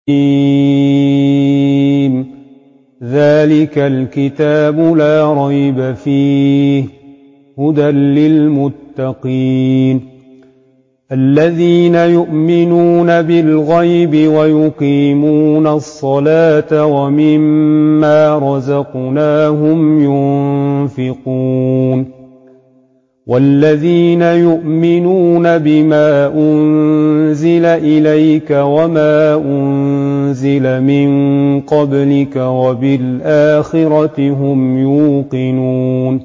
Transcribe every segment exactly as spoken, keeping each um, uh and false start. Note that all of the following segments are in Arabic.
ذلك الكتاب لا ريب فيه هدى للمتقين الذين يؤمنون بالغيب ويقيمون الصلاة ومما رزقناهم ينفقون والذين يؤمنون بما أنزل إليك وما أنزل من قبلك وبالآخرة هم يوقنون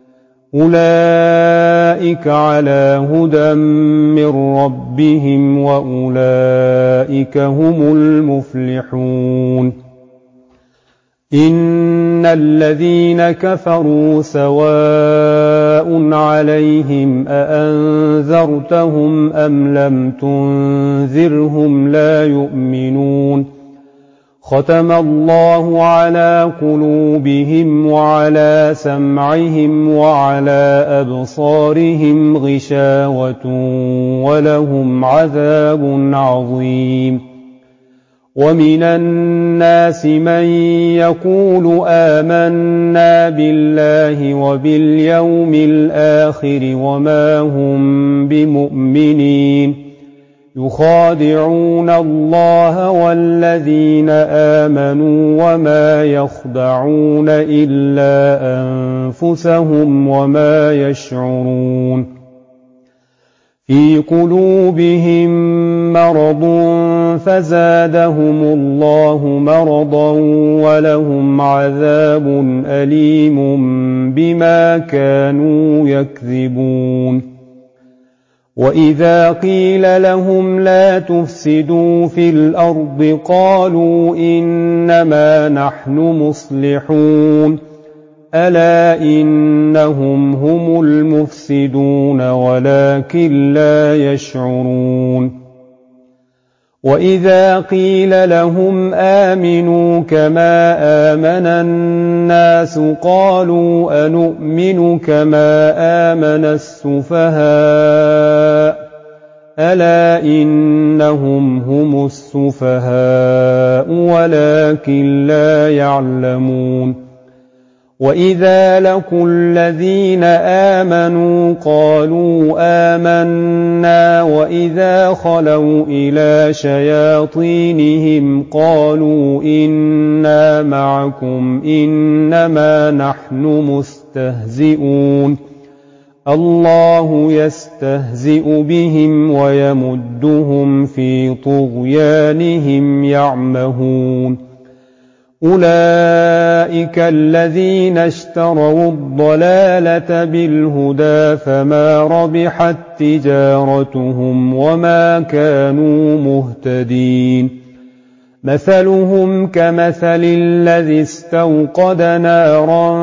أولئك على هدى من ربهم وأولئك هم المفلحون إن الذين كفروا سواء عليهم أأنذرتهم أم لم تنذرهم لا يؤمنون ختم الله على قلوبهم وعلى سمعهم وعلى أبصارهم غشاوة ولهم عذاب عظيم ومن الناس من يقول آمنا بالله وباليوم الآخر وما هم بمؤمنين يخادعون الله والذين آمنوا وما يخدعون إلا أنفسهم وما يشعرون في قلوبهم مرض فزادهم الله مرضا ولهم عذاب أليم بما كانوا يكذبون وإذا قيل لهم لا تفسدوا في الأرض قالوا إنما نحن مصلحون ألا إنهم هم المفسدون ولكن لا يشعرون وإذا قيل لهم آمنوا كما آمن الناس قالوا أنؤمن كما آمن السفهاء ألا إنهم هم السفهاء ولكن لا يعلمون وإذا لقوا الذين آمنوا قالوا آمنا وإذا خلوا إلى شياطينهم قالوا إنا معكم إنما نحن مستهزئون الله يستهزئ بهم ويمدهم في طغيانهم يعمهون أولئك الذين اشتروا الضلالة بالهدى فما ربحت تجارتهم وما كانوا مهتدين مثلهم كمثل الذي استوقد نارا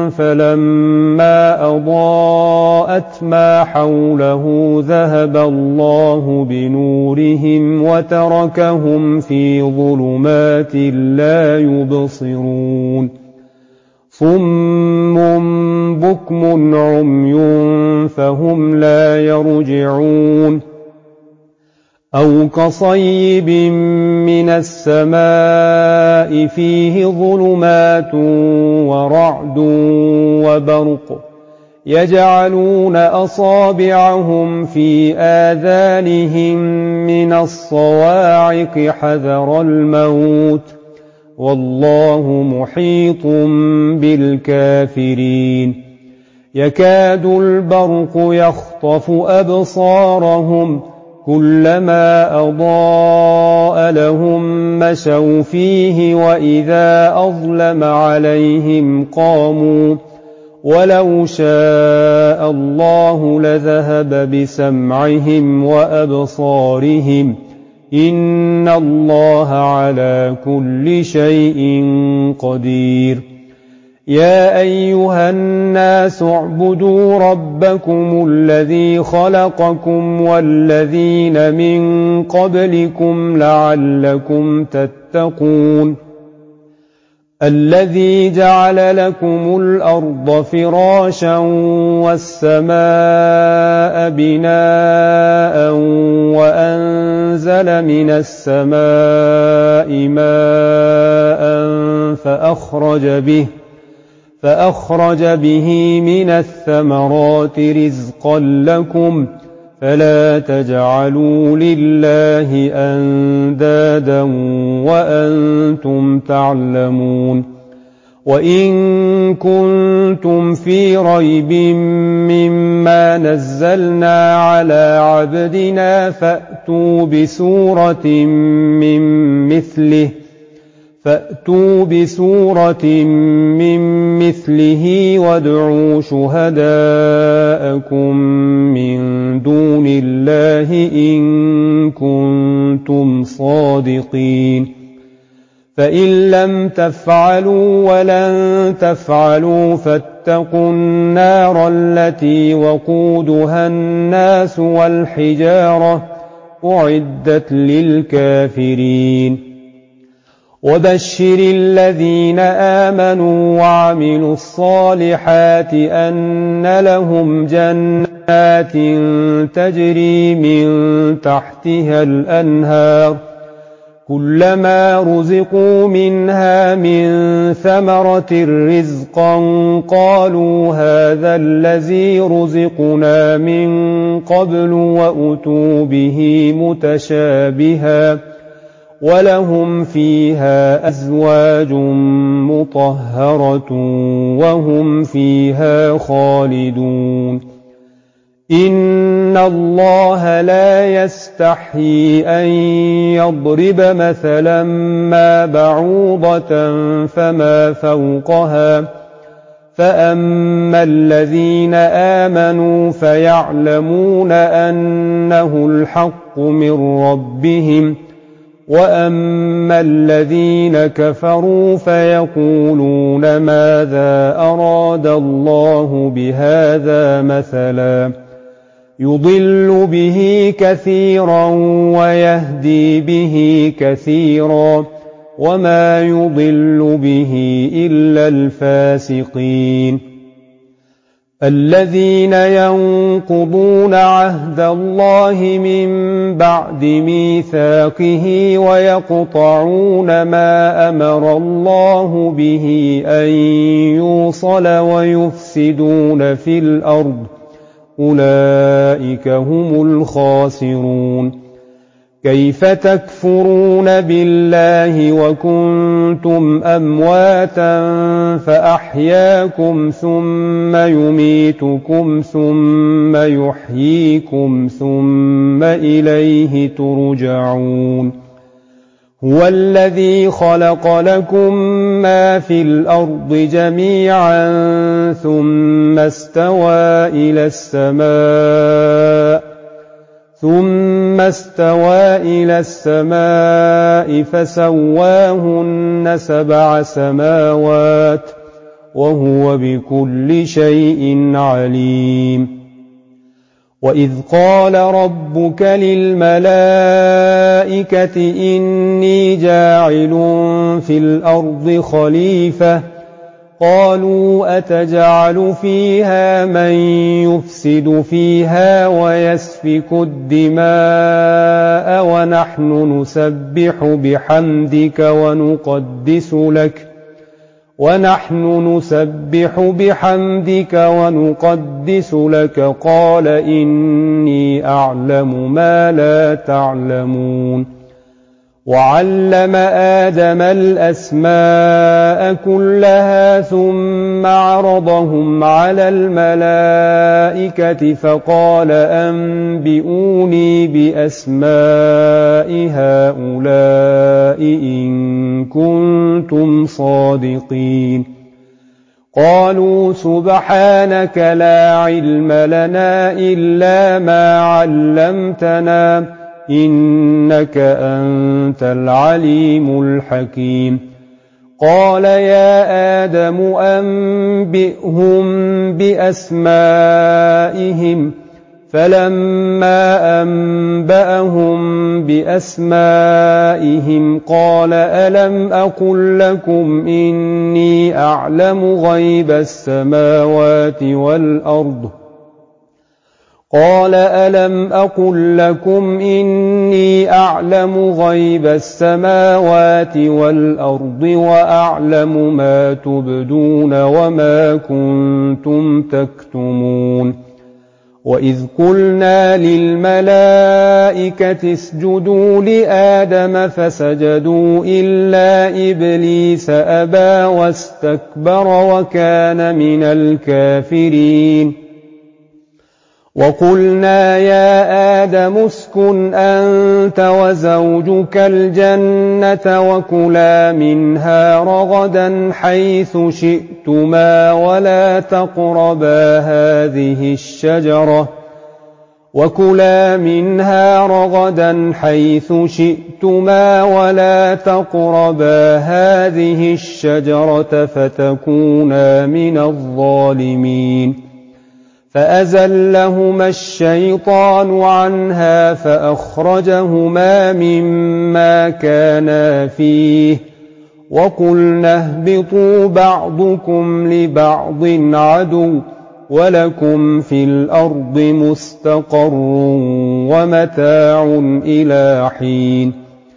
فلما أضاءت ما حوله ذهب الله بنورهم وتركهم في ظلمات لا يبصرون صم بكم عمي فهم لا يرجعون أو كصيب من السماء فيه ظلمات ورعد وبرق يجعلون أصابعهم في آذانهم من الصواعق حذر الموت والله محيط بالكافرين يكاد البرق يخطف أبصارهم كلما أضاء لهم مشوا فيه وإذا أظلم عليهم قاموا ولو شاء الله لذهب بسمعهم وأبصارهم إن الله على كل شيء قدير يا أيها الناس اعبدوا ربكم الذي خلقكم والذين من قبلكم لعلكم تتقون الذي جعل لكم الأرض فراشا والسماء بناء وأنزل من السماء ماء فأخرج به فأخرج به من الثمرات رزقا لكم فلا تجعلوا لله أندادا وأنتم تعلمون وإن كنتم في ريب مما نزلنا على عبدنا فأتوا بسورة من مثله فأتوا بسورة من مثله وادعوا شهداءكم من دون الله إن كنتم صادقين فإن لم تفعلوا ولن تفعلوا فاتقوا النار التي وقودها الناس والحجارة أعدت للكافرين وبشر الذين آمنوا وعملوا الصالحات أن لهم جنات تجري من تحتها الأنهار كلما رزقوا منها من ثمرة رزقا قالوا هذا الذي رزقنا من قبل وأتوا به متشابها ولهم فيها أزواج مطهرة وهم فيها خالدون إن الله لا يستحيي أن يضرب مثلا ما بعوضة فما فوقها فأما الذين آمنوا فيعلمون أنه الحق من ربهم وأما الذين كفروا فيقولون ماذا أراد الله بهذا مثلا يضل به كثيرا ويهدي به كثيرا وما يضل به إلا الفاسقين الذين ينقضون عهد الله من بعد ميثاقه ويقطعون ما أمر الله به أن يوصل ويفسدون في الأرض أولئك هم الخاسرون كيف تكفرون بالله وكنتم أمواتا فأحياكم ثم يميتكم ثم يحييكم ثم إليه ترجعون هو الذي خلق لكم ما في الأرض جميعا ثم استوى إلى السماء ثم استوى إلى السماء فسواهن سبع سماوات وهو بكل شيء عليم وإذ قال ربك للملائكة إني جاعل في الأرض خليفة قالوا أتجعل فيها من يفسد فيها ويسفك الدماء ونحن نسبح بحمدك ونقدس لك ونحن نسبح بحمدك ونقدس لك قال إني أعلم ما لا تعلمون وعلم آدم الأسماء كلها ثم عرضهم على الملائكة فقال أنبئوني بأسماء هؤلاء إن كنتم صادقين قالوا سبحانك لا علم لنا إلا ما علمتنا إنك أنت العليم الحكيم قال يا آدم أنبئهم بأسمائهم فلما أنبأهم بأسمائهم قال ألم أقل لكم إني أعلم غيب السماوات والأرض قال ألم أقل لكم إني أعلم غيب السماوات والأرض وأعلم ما تبدون وما كنتم تكتمون وإذ قلنا للملائكة اسجدوا لآدم فسجدوا إلا إبليس أبى واستكبر وكان من الكافرين وقلنا يا آدم اسكن أنت وزوجك الجنة وكلا منها رغدا حيث شئتما ولا تقربا هذه الشجرة وكلا منها رغدا حيث شئتما ولا تقربا هذه الشجرة فتكونا من الظالمين فأزلهما الشيطان عنها فأخرجهما مما كانا فيه وقلنا اهبطوا بعضكم لبعض عدو ولكم في الأرض مستقر ومتاع إلى حين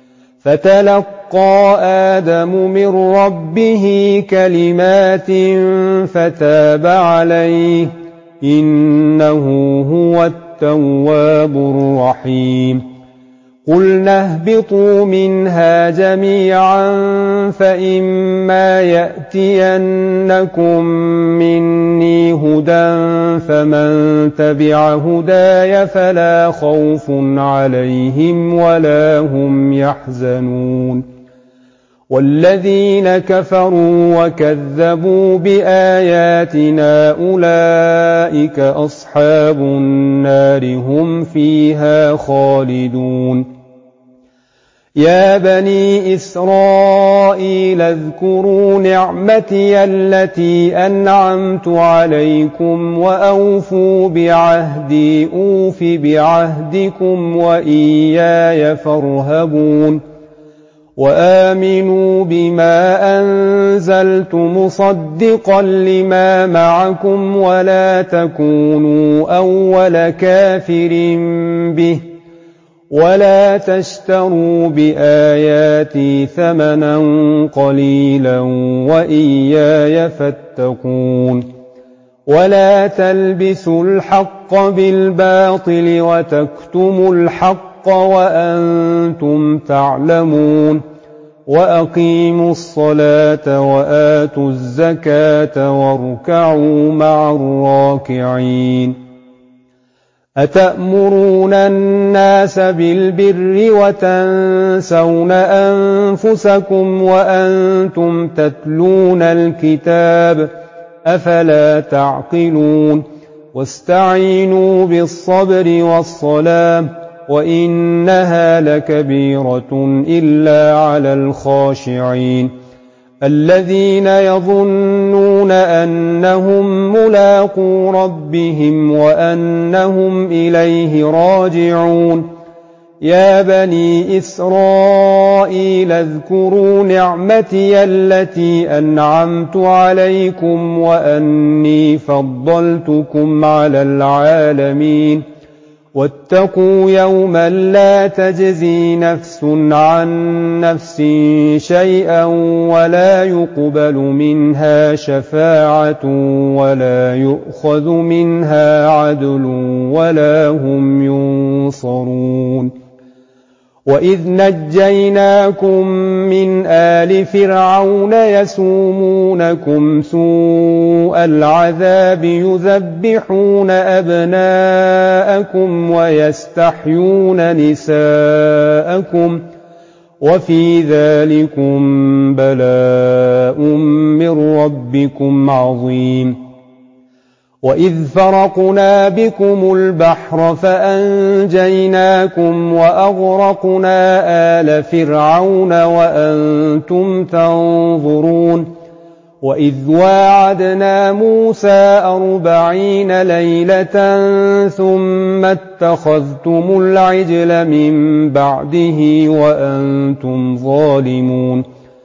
فتلقى آدم من ربه كلمات فتاب عليه إنه هو التواب الرحيم قلنا اهبطوا منها جميعا فإما يأتينكم مني هدى فمن تبع هداي فلا خوف عليهم ولا هم يحزنون والذين كفروا وكذبوا بآياتنا أولئك أصحاب النار هم فيها خالدون يا بني إسرائيل اذكروا نعمتي التي أنعمت عليكم وأوفوا بعهدي أوف بعهدكم وإياي فارهبون وآمنوا بما أنزلت مصدقا لما معكم ولا تكونوا أول كافر به ولا تشتروا بآياتي ثمنا قليلا وإياي فاتقون ولا تلبسوا الحق بالباطل وتكتموا الحق وأنتم تعلمون وأقيموا الصلاة وآتوا الزكاة واركعوا مع الراكعين أتأمرون الناس بالبر وتنسون أنفسكم وأنتم تتلون الكتاب أفلا تعقلون واستعينوا بالصبر والصلاة وإنها لكبيرة إلا على الخاشعين الذين يظنون أنهم ملاقو ربهم وأنهم إليه راجعون يا بني إسرائيل اذكروا نعمتي التي أنعمت عليكم وأني فضلتكم على العالمين واتقوا يوما لا تجزي نفس عن نفس شيئا ولا يقبل منها شفاعة ولا يؤخذ منها عدل ولا هم ينصرون وإذ نجيناكم من آل فرعون يسومونكم سوء العذاب يذبحون أبناءكم ويستحيون نساءكم وفي ذلكم بلاء من ربكم عظيم وإذ فرقنا بكم البحر فأنجيناكم وأغرقنا آل فرعون وأنتم تنظرون وإذ واعدنا موسى أربعين ليلة ثم اتخذتم العجل من بعده وأنتم ظالمون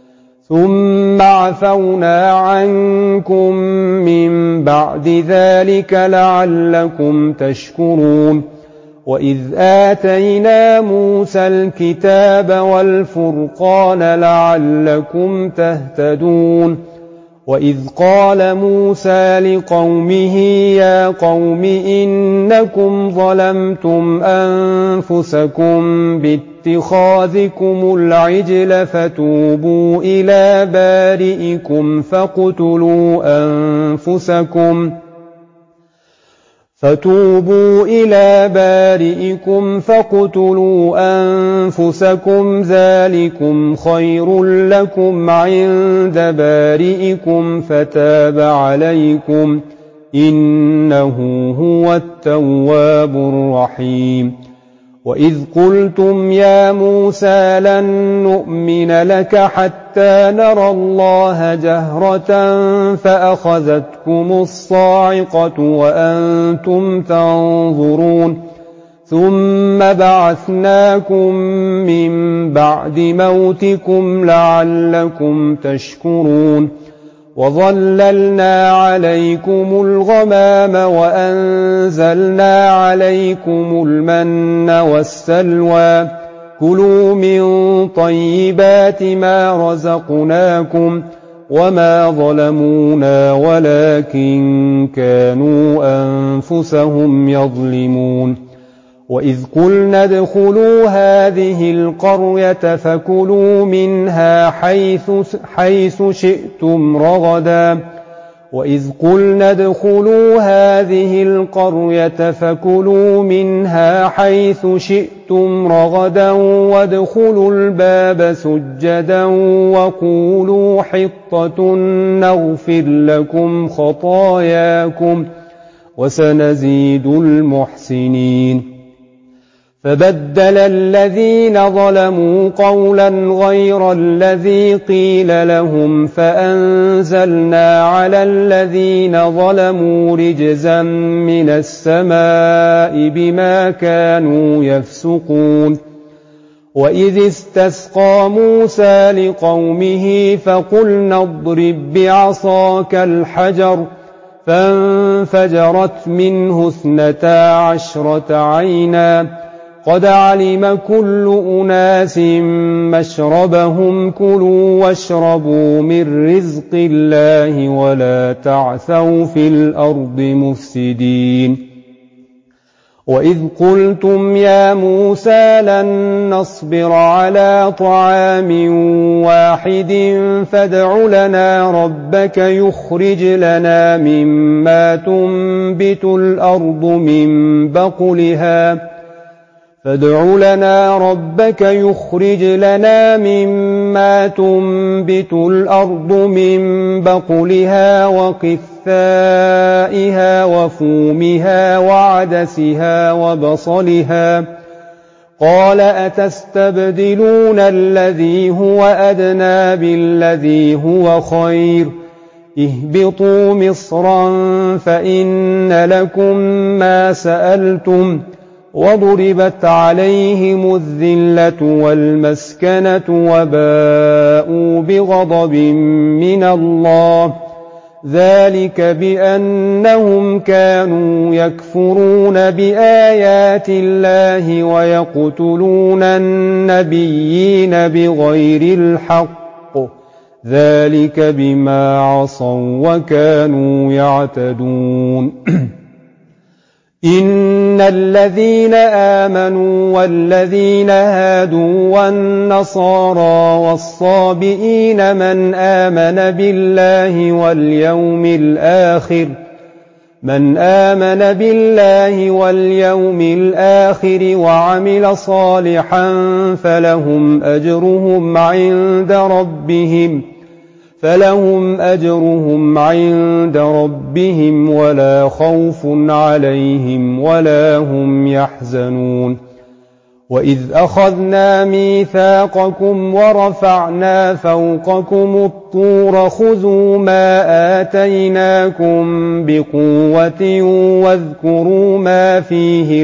ثم عفونا عنكم من بعد ذلك لعلكم تشكرون وإذ آتينا موسى الكتاب والفرقان لعلكم تهتدون وإذ قال موسى لقومه يا قوم إنكم ظلمتم أنفسكم باتخاذكم العجل فتوبوا إلى بارئكم فاقتلوا أنفسكم فتوبوا إلى بارئكم فاقتلوا أنفسكم ذلكم خير لكم عند بارئكم فتاب عليكم إنه هو التواب الرحيم وإذ قلتم يا موسى لن نؤمن لك حتى نرى الله جهرة فأخذتكم الصاعقة وأنتم تنظرون ثم بعثناكم من بعد موتكم لعلكم تشكرون وظللنا عليكم الغمام وأنزلنا عليكم المن والسلوى كلوا من طيبات ما رزقناكم وما ظلمونا ولكن كانوا أنفسهم يظلمون وإذ قلنا ادخلوا هذه القرية فكلوا منها حيث, حيث شئتم رغدا وإذ قلنا ادخلوا هذه القرية فكلوا منها حيث شئتم رغدا وادخلوا الباب سجدا وقولوا حطة نغفر لكم خطاياكم وسنزيد المحسنين فبدل الذين ظلموا قولا غير الذي قيل لهم فأنزلنا على الذين ظلموا رجزا من السماء بما كانوا يفسقون وإذ استسقى موسى لقومه فقلنا اضرب بعصاك الحجر فانفجرت منه اثنتا عشرة عينا قد علم كل أناس مشربهم كلوا واشربوا من رزق الله ولا تعثوا في الأرض مفسدين وإذ قلتم يا موسى لن نصبر على طعام واحد فادع لنا ربك يخرج لنا مما تنبت الأرض من بقلها فادع لنا ربك يخرج لنا مما تنبت الأرض من بقلها وقثائها وفومها وعدسها وبصلها قال أتستبدلون الذي هو أدنى بالذي هو خير اهبطوا مصرا فإن لكم ما سألتم وضربت عليهم الذلة والمسكنة وباءوا بغضب من الله ذلك بأنهم كانوا يكفرون بآيات الله ويقتلون النبيين بغير الحق ذلك بما عصوا وكانوا يعتدون إن الذين آمنوا والذين هادوا والنصارى والصابئين من آمن بالله واليوم الآخر من آمن بالله واليوم الآخر وعمل صالحا فلهم أجرهم عند ربهم فلهم أجرهم عند ربهم ولا خوف عليهم ولا هم يحزنون وإذ أخذنا ميثاقكم ورفعنا فوقكم الطور خذوا ما آتيناكم بقوة واذكروا ما فيه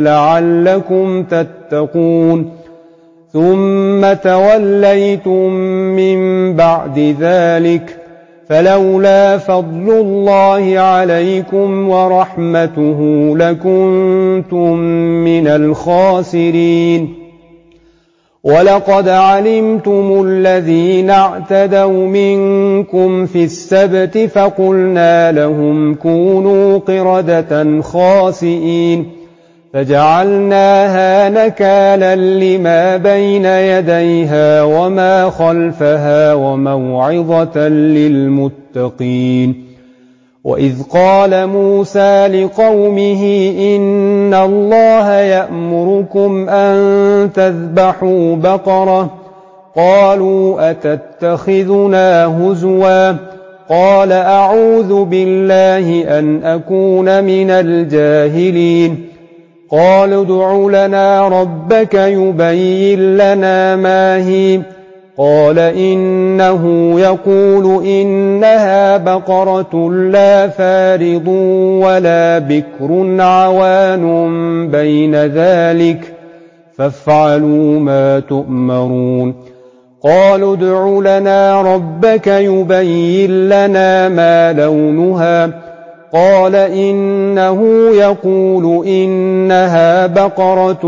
لعلكم تتقون ثم توليتم من بعد ذلك فلولا فضل الله عليكم ورحمته لكنتم من الخاسرين ولقد علمتم الذين اعتدوا منكم في السبت فقلنا لهم كونوا قردة خاسئين فجعلناها نكالا لما بين يديها وما خلفها وموعظة للمتقين وإذ قال موسى لقومه إن الله يأمركم أن تذبحوا بقرة قالوا أتتخذنا هزوا قال أعوذ بالله أن أكون من الجاهلين قالوا ادع لنا ربك يبين لنا ما هي قال إنه يقول إنها بقرة لا فارض ولا بكر عوان بين ذلك فافعلوا ما تؤمرون قالوا ادع لنا ربك يبين لنا ما لونها قال إنه يقول إنها بقرة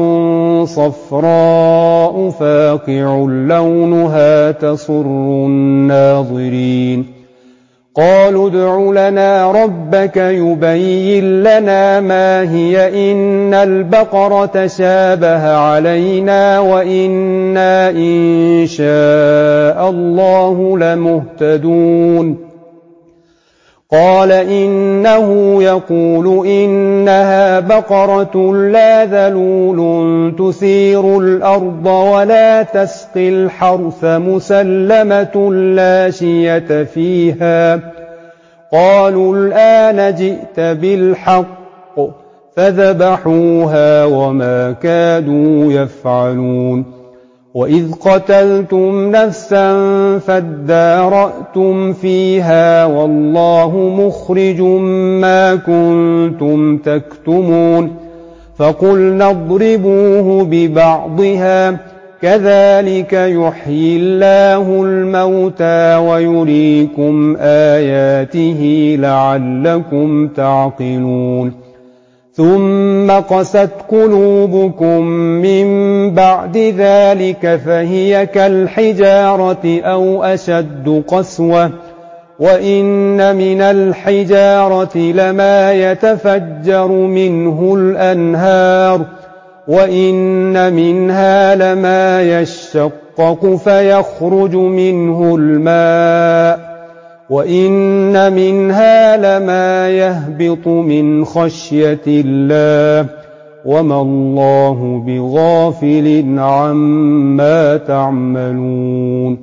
صفراء فاقع لونها تسر الناظرين قالوا ادع لنا ربك يبين لنا ما هي إن البقرة شابه علينا وإنا إن شاء الله لمهتدون قال إنه يقول إنها بقرة لا ذلول تثير الأرض ولا تسقي الحرث مسلمة لا شية فيها قالوا الآن جئت بالحق فذبحوها وما كادوا يفعلون وإذ قتلتم نفسا فادارأتم فيها والله مخرج ما كنتم تكتمون فقلنا اضربوه ببعضها كذلك يحيي الله الموتى ويريكم آياته لعلكم تعقلون ثم قست قلوبكم من بعد ذلك فهي كالحجارة أو أشد قسوة وإن من الحجارة لما يتفجر منه الأنهار وإن منها لما يشقق فيخرج منه الماء وإن منها لما يهبط من خشية الله وما الله بغافل عما تعملون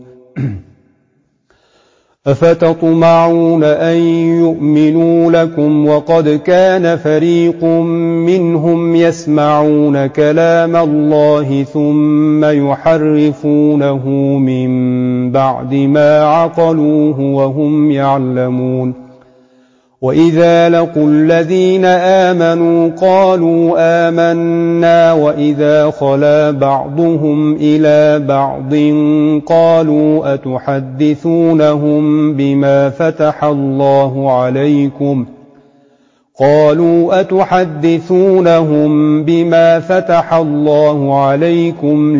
أفتطمعون أن يؤمنوا لكم وقد كان فريق منهم يسمعون كلام الله ثم يحرفونه من بعد ما عقلوه وهم يعلمون وإذا لقوا الذين آمنوا قالوا آمنا وإذا خلا بعضهم إلى بعض قالوا أتحدثونهم بما فتح الله عليكم قالوا أتحدثونهم بما فتح الله عليكم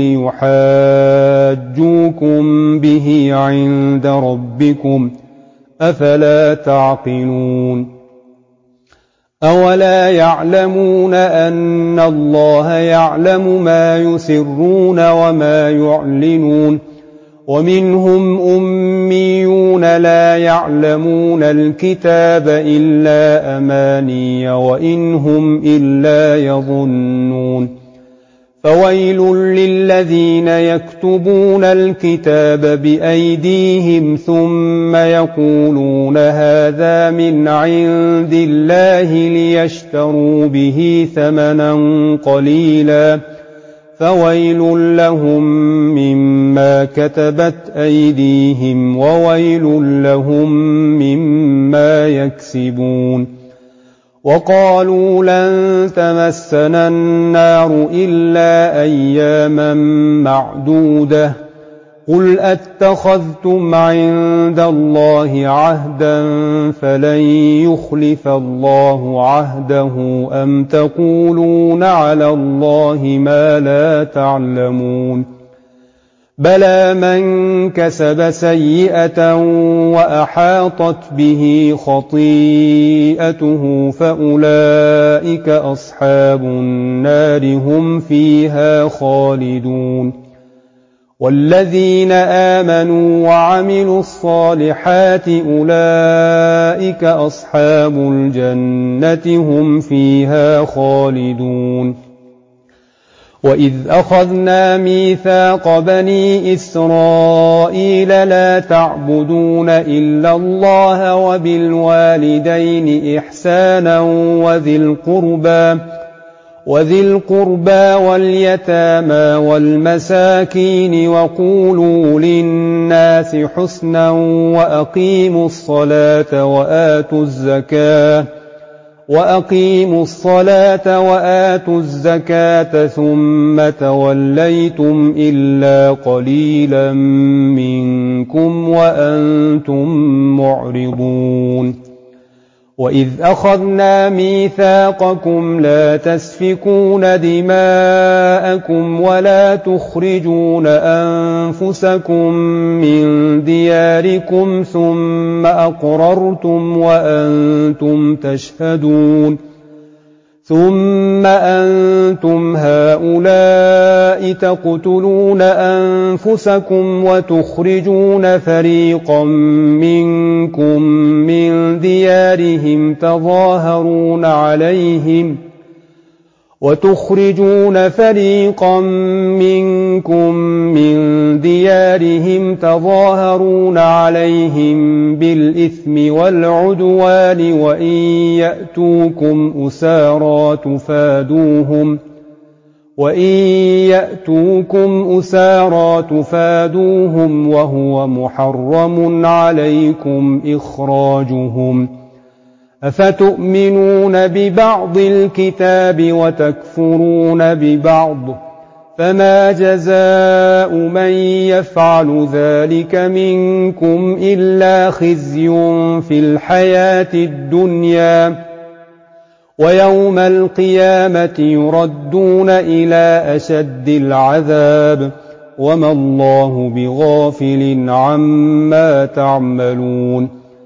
ليحاجوكم به عند ربكم أفلا تعقلون أولا يعلمون أن الله يعلم ما يسرون وما يعلنون ومنهم أميون لا يعلمون الكتاب إلا أماني وإن هم إلا يظنون فويل للذين يكتبون الكتاب بأيديهم ثم يقولون هذا من عند الله ليشتروا به ثمنا قليلا فويل لهم مما كتبت أيديهم وويل لهم مما يكسبون وقالوا لن تمسنا النار إلا أياما معدودة قل أتخذتم عند الله عهدا فلن يخلف الله عهده أم تقولون على الله ما لا تعلمون بلى من كسب سيئة وأحاطت به خطيئته فأولئك أصحاب النار هم فيها خالدون والذين آمنوا وعملوا الصالحات أولئك أصحاب الجنة هم فيها خالدون وإذ أخذنا ميثاق بني إسرائيل لا تعبدون إلا الله وبالوالدين إحسانا وذي القربى وذي القربى واليتامى والمساكين وقولوا للناس حسنا وأقيموا الصلاة وآتوا الزكاة وأقيموا الصلاة وآتوا الزكاة ثم توليتم إلا قليلا منكم وأنتم معرضون وإذ أخذنا ميثاقكم لا تسفكون دماءكم ولا تخرجون أنفسكم من دياركم ثم أقررتم وأنتم تشهدون ثم أنتم هؤلاء تقتلون أنفسكم وتخرجون فريقا منكم من ديارهم تظاهرون عليهم وتخرجون فريقا منكم من ديارهم تظاهرون عليهم بالإثم والعدوان وإن يأتوكم أسارى تفادوهم وإن يأتوكم أسارى تفادوهم وهو محرم عليكم إخراجهم أفتؤمنون ببعض الكتاب وتكفرون ببعض فما جزاء من يفعل ذلك منكم إلا خزي في الحياة الدنيا ويوم القيامة يردون إلى أشد العذاب وما الله بغافل عما تعملون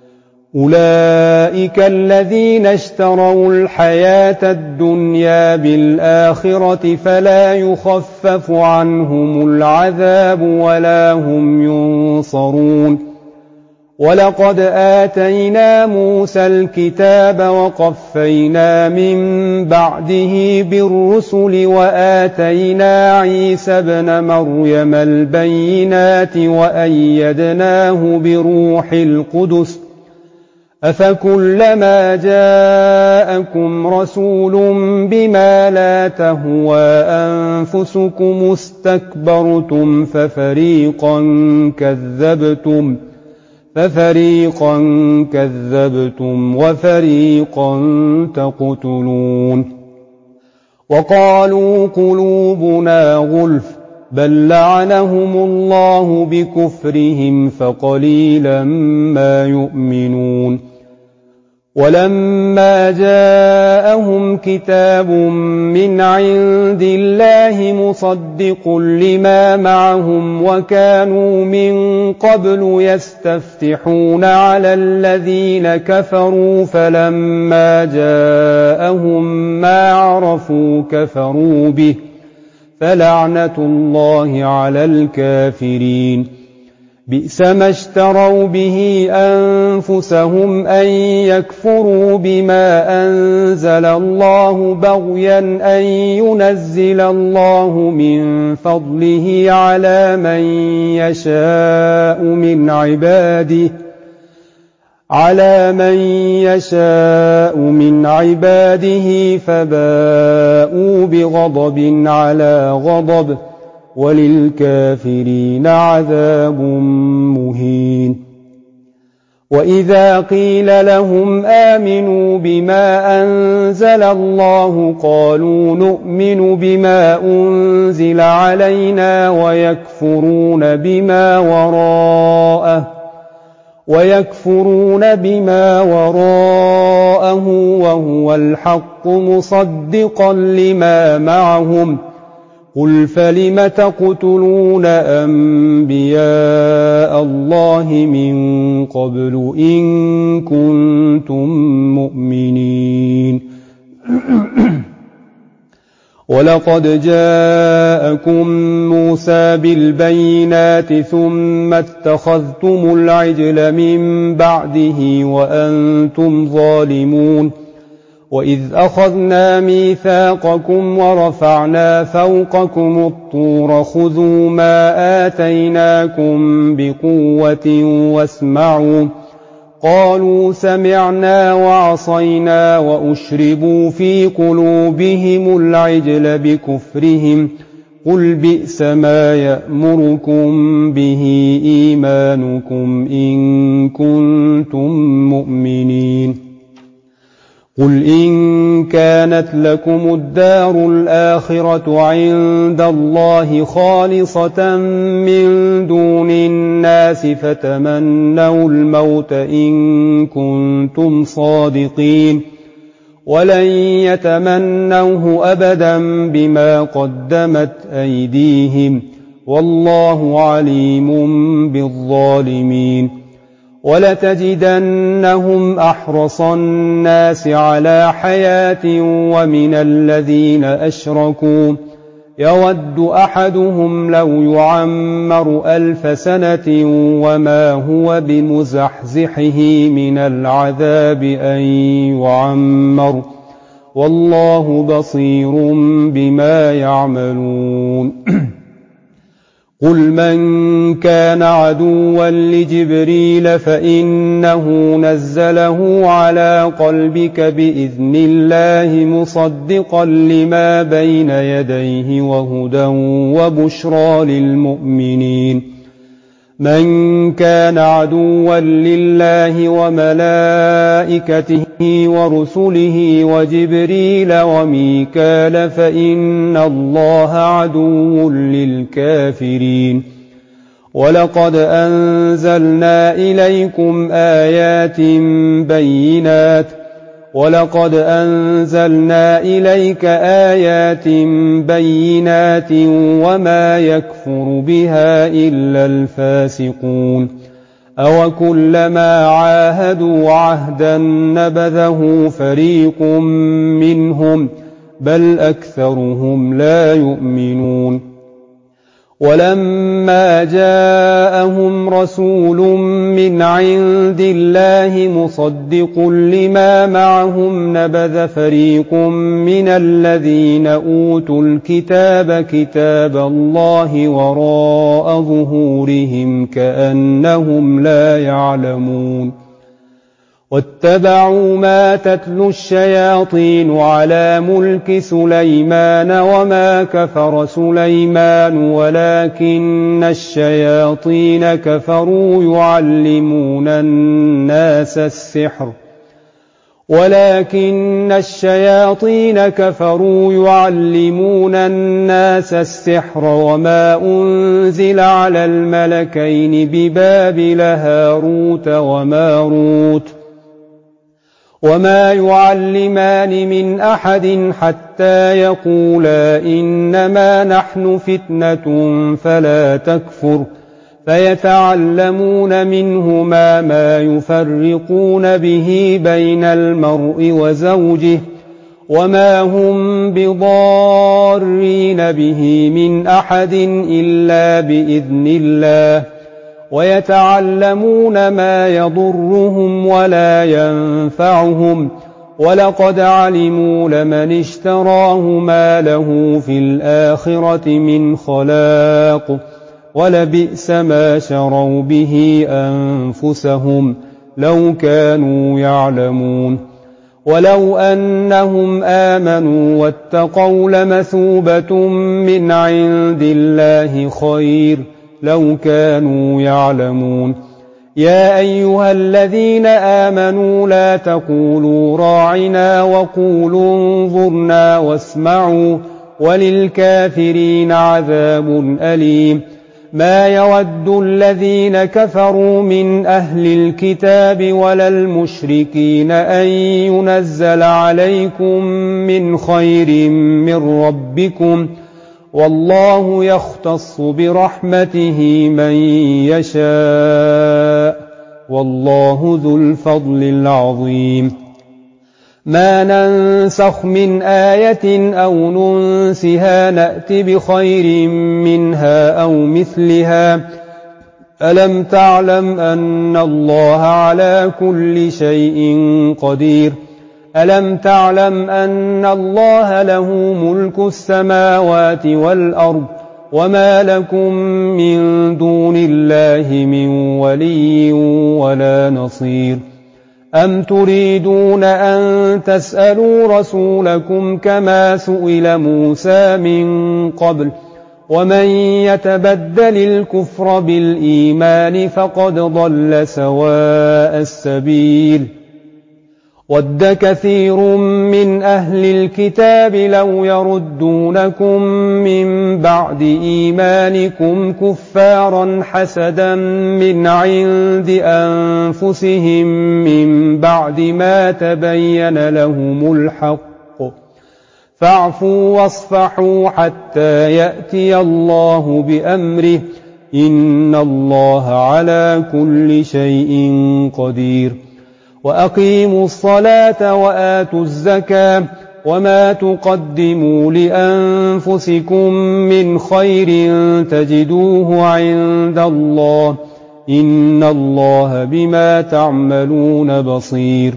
أولئك الذين اشتروا الحياة الدنيا بالآخرة فلا يخفف عنهم العذاب ولا هم ينصرون ولقد آتينا موسى الكتاب وقفينا من بعده بالرسل وآتينا عيسى ابن مريم البينات وأيدناه بروح القدس أفكلما جاءكم رسول بما لا تهوى أنفسكم استكبرتم ففريقا كذبتم ففريقا كذبتم وفريقا تقتلون وقالوا قلوبنا غلف بل لعنهم الله بكفرهم فقليلا ما يؤمنون ولما جاءهم كتاب من عند الله مصدق لما معهم وكانوا من قبل يستفتحون على الذين كفروا فلما جاءهم ما عرفوا كفروا به فلعنة الله على الكافرين بئس ما اشتروا به أنفسهم أن يكفروا بما أنزل الله بغيا أن ينزل الله من فضله على من يشاء من عباده على من يشاء من عباده فباءوا بغضب على غضب وللكافرين عذاب مهين وإذا قيل لهم آمنوا بما أنزل الله قالوا نؤمن بما أنزل علينا ويكفرون بما وراءه ويكفرون بما وراءه وهو الحق مصدقا لما معهم قل فلم تقتلون أنبياء الله من قبل إن كنتم مؤمنين ولقد جاءكم موسى بالبينات ثم اتخذتم العجل من بعده وأنتم ظالمون وإذ أخذنا ميثاقكم ورفعنا فوقكم الطور خذوا ما آتيناكم بقوة واسمعوا قالوا سمعنا وعصينا وأشربوا في قلوبهم العجل بكفرهم قل بئس ما يأمركم به إيمانكم إن كنتم مؤمنين قل إن كانت لكم الدار الآخرة عند الله خالصة من دون الناس فتمنوا الموت إن كنتم صادقين ولن يتمنوه أبدا بما قدمت أيديهم والله عليم بالظالمين ولتجدنهم أحرص الناس على حياة ومن الذين أشركوا يود أحدهم لو يعمر ألف سنة وما هو بمزحزحه من العذاب أن يعمر والله بصير بما يعملون قل من كان عدوا لجبريل فإنه نزله على قلبك بإذن الله مصدقا لما بين يديه وهدى وبشرى للمؤمنين من كان عدوا لله وملائكته ورسله وجبريل وميكال فإن الله عدو للكافرين ولقد أنزلنا إليكم آيات بينات ولقد أنزلنا إليك آيات بينات وما يكفر بها إلا الفاسقون أوكلما عاهدوا عهدا نبذه فريق منهم بل أكثرهم لا يؤمنون ولما جاءهم رسول من عند الله مصدق لما معهم نبذ فريق من الذين أوتوا الكتاب كتاب الله وراء ظهورهم كأنهم لا يعلمون واتبعوا ما تتلو الشياطين على ملك سليمان وما كفر سليمان ولكن الشياطين كفروا يعلمون الناس السحر ولكن الشياطين كفروا يعلمون الناس السحر وما أنزل على الملكين ببابل هاروت وماروت وما يعلمان من أحد حتى يقولا إنما نحن فتنة فلا تكفر فيتعلمون منهما ما يفرقون به بين المرء وزوجه وما هم بضارين به من أحد إلا بإذن الله ويتعلمون ما يضرهم ولا ينفعهم ولقد علموا لمن اشتراه ما له في الآخرة من خلاق ولبئس ما شروا به أنفسهم لو كانوا يعلمون ولو أنهم آمنوا واتقوا لمثوبة من عند الله خير لو كانوا يعلمون يا أيها الذين آمنوا لا تقولوا راعنا وقولوا انظرنا واسمعوا وللكافرين عذاب أليم ما يود الذين كفروا من أهل الكتاب ولا المشركين أن ينزل عليكم من خير من ربكم والله يختص برحمته من يشاء والله ذو الفضل العظيم ما ننسخ من آية أو ننسها نأت بخير منها أو مثلها ألم تعلم أن الله على كل شيء قدير ألم تعلم أن الله له ملك السماوات والأرض وما لكم من دون الله من ولي ولا نصير أم تريدون أن تسألوا رسولكم كما سئل موسى من قبل ومن يتبدل الكفر بالإيمان فقد ضل سواء السبيل ود كثير من أهل الكتاب لو يردونكم من بعد إيمانكم كفارا حسدا من عند أنفسهم من بعد ما تبين لهم الحق فاعفوا واصفحوا حتى يأتي الله بأمره إن الله على كل شيء قدير وأقيموا الصلاة وآتوا الزكاة وما تقدموا لأنفسكم من خير تجدوه عند الله إن الله بما تعملون بصير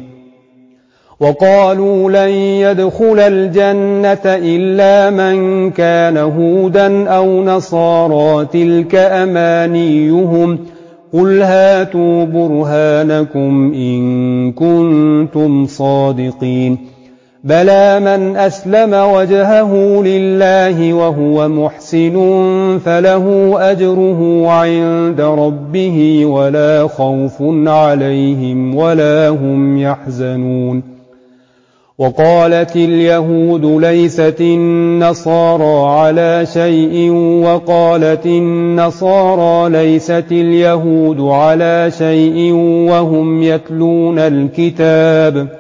وقالوا لن يدخل الجنة إلا من كان هودا أو نصارى تلك أمانيهم قل هاتوا برهانكم إن كنتم صادقين بلى من أسلم وجهه لله وهو محسن فله أجره عند ربه ولا خوف عليهم ولا هم يحزنون وقالت اليهود ليست النصارى على شيء وقالت النصارى ليست اليهود على شيء وهم يتلون الكتاب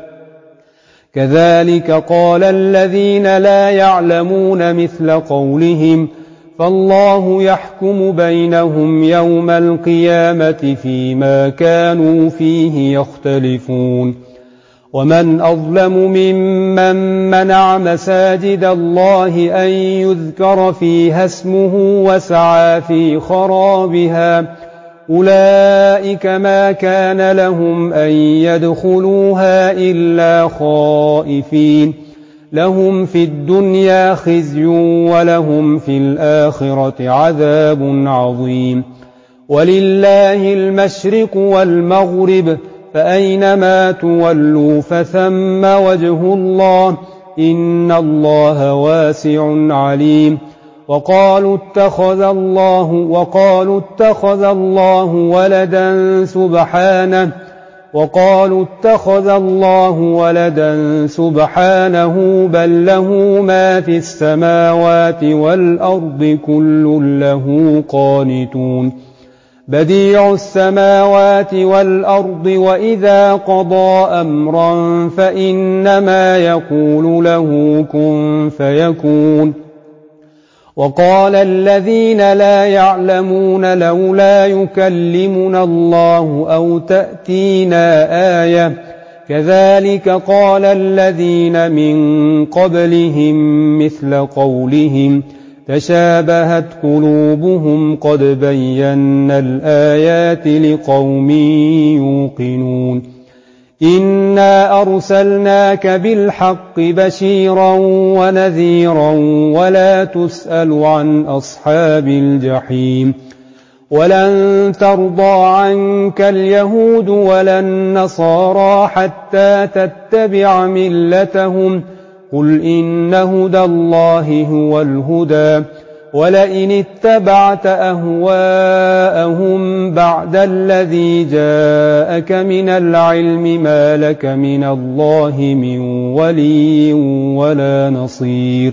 كذلك قال الذين لا يعلمون مثل قولهم فالله يحكم بينهم يوم القيامة فيما كانوا فيه يختلفون ومن أظلم ممن منع مساجد الله أن يذكر فيها اسمه وسعى في خرابها أولئك ما كان لهم أن يدخلوها إلا خائفين لهم في الدنيا خزي ولهم في الآخرة عذاب عظيم ولله المشرق والمغرب فأينما تولوا فثم وجه الله إن الله واسع عليم وقالوا اتخذ الله وقالوا اتخذ الله ولدا سبحانه وقالوا اتخذ الله ولدا سبحانه بل له ما في السماوات والأرض كل له قانتون بديع السماوات والأرض وإذا قضى أمرا فإنما يقول له كن فيكون وقال الذين لا يعلمون لولا يكلمنا الله أو تأتينا آية كذلك قال الذين من قبلهم مثل قولهم تشابهت قلوبهم قد بينا الآيات لقوم يوقنون إنا أرسلناك بالحق بشيرا ونذيرا ولا تسأل عن أصحاب الجحيم ولن ترضى عنك اليهود ولا النصارى حتى تتبع ملتهم قل إن هدى الله هو الهدى ولئن اتبعت أهواءهم بعد الذي جاءك من العلم ما لك من الله من ولي ولا نصير.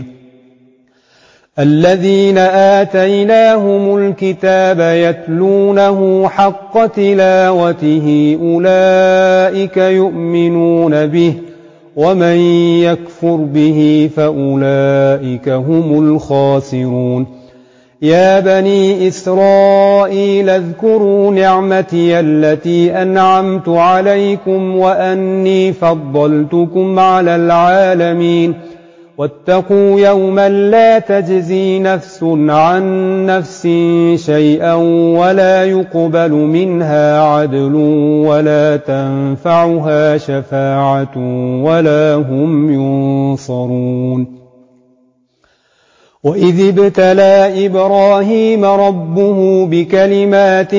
الذين آتيناهم الكتاب يتلونه حق تلاوته أولئك يؤمنون به ومن يكفر به فأولئك هم الخاسرون. يا بني إسرائيل اذكروا نعمتي التي أنعمت عليكم وأني فضلتكم على العالمين واتقوا يوما لا تجزي نفس عن نفس شيئا ولا يقبل منها عدل ولا تنفعها شفاعة ولا هم ينصرون. وإذ ابتلى إبراهيم ربه بكلمات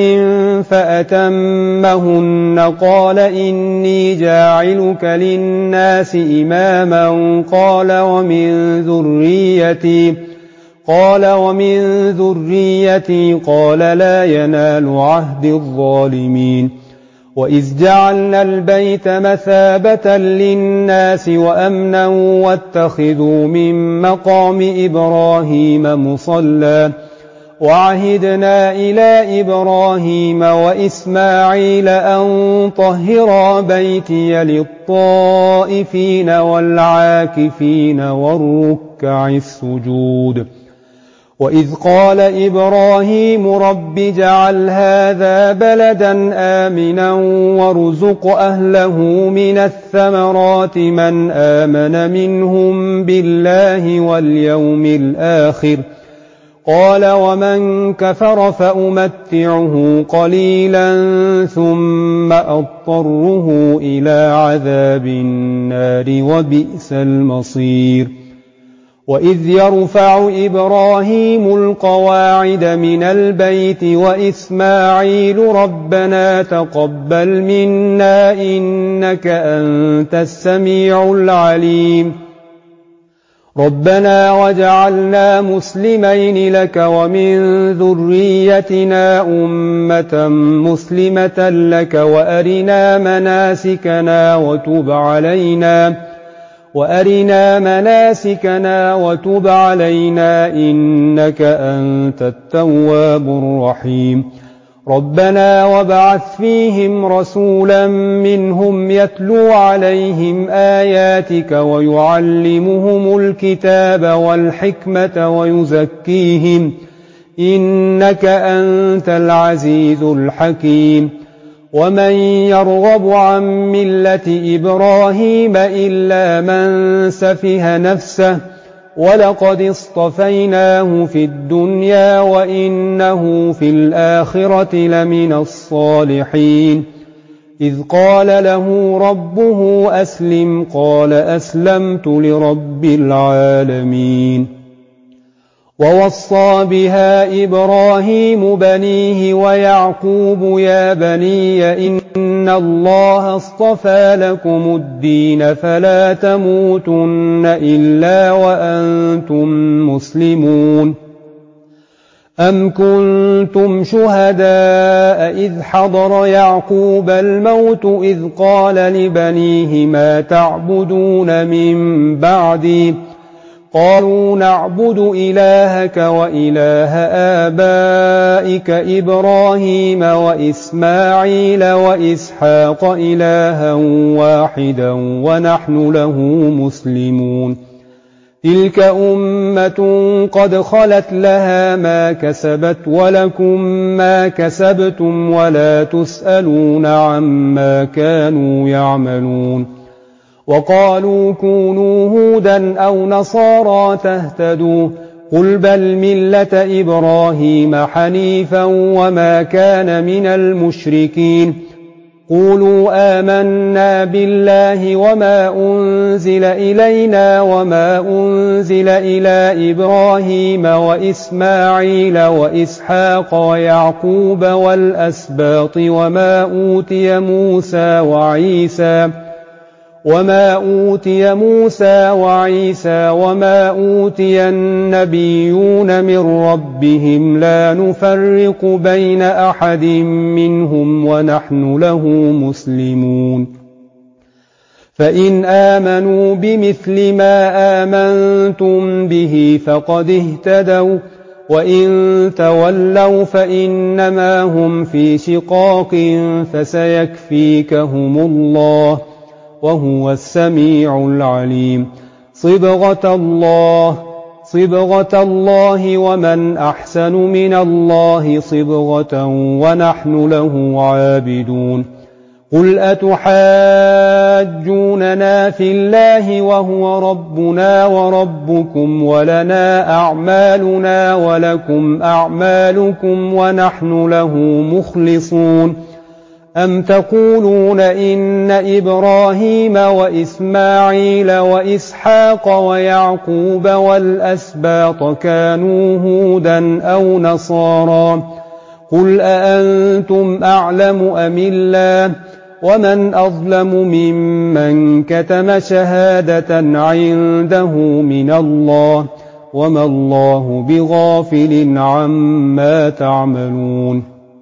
فأتمهن قال إني جاعلك للناس إماما قال ومن ذريتي قال ومن ذريتي قال لا ينال عهد الظالمين. وإذ جعلنا البيت مثابة للناس وأمنا واتخذوا من مقام إبراهيم مصلى وعهدنا إلى إبراهيم وإسماعيل أن طهرا بيتي للطائفين والعاكفين والركع السجود. وإذ قال إبراهيم رب اجعل هذا بلدا آمنا وارزق أهله من الثمرات من آمن منهم بالله واليوم الآخر قال ومن كفر فأمتعه قليلا ثم أضطره إلى عذاب النار وبئس المصير. وإذ يرفع إبراهيم القواعد من البيت وإسماعيل ربنا تقبل منا إنك أنت السميع العليم ربنا واجعلنا مسلمين لك ومن ذريتنا أمة مسلمة لك وأرنا مناسكنا وتب علينا وأرنا مناسكنا وتب علينا إنك أنت التواب الرحيم. ربنا وابعث فيهم رسولا منهم يتلو عليهم آياتك ويعلمهم الكتاب والحكمة ويزكيهم إنك أنت العزيز الحكيم. ومن يرغب عن ملة إبراهيم إلا من سفه نفسه ولقد اصطفيناه في الدنيا وإنه في الآخرة لمن الصالحين. إذ قال له ربه أسلم قال أسلمت لرب العالمين. ووصى بها إبراهيم بنيه ويعقوب يا بني إن الله اصطفى لكم الدين فلا تموتن إلا وأنتم مسلمون. أم كنتم شهداء إذ حضر يعقوب الموت إذ قال لبنيه ما تعبدون من بعدي قالوا نعبد إلهك وإله آبائك إبراهيم وإسماعيل وإسحاق إلها واحدا ونحن له مسلمون. تلك أمة قد خلت لها ما كسبت ولكم ما كسبتم ولا تسألون عما كانوا يعملون. وقالوا كونوا هودا أو نصارى تهتدوا قل بل ملة إبراهيم حنيفا وما كان من المشركين. قولوا آمنا بالله وما أنزل إلينا وما أنزل إلى إبراهيم وإسماعيل وإسحاق ويعقوب والأسباط وما أوتي موسى وعيسى وما أوتي موسى وعيسى وما أوتي النبيون من ربهم لا نفرق بين أحد منهم ونحن له مسلمون فإن آمنوا بمثل ما آمنتم به فقد اهتدوا وإن تولوا فإنما هم في شقاق فسيكفيكهم الله وهو السميع العليم صبغة الله صبغة الله ومن أحسن من الله صبغة ونحن له عابدون قل أتحاجوننا في الله وهو ربنا وربكم ولنا أعمالنا ولكم أعمالكم ونحن له مخلصون أم تقولون إن إبراهيم وإسماعيل وإسحاق ويعقوب والأسباط كانوا هودا أو نصارى قل أأنتم أعلم أم الله ومن أظلم ممن كتم شهادة عنده من الله وما الله بغافل عما تعملون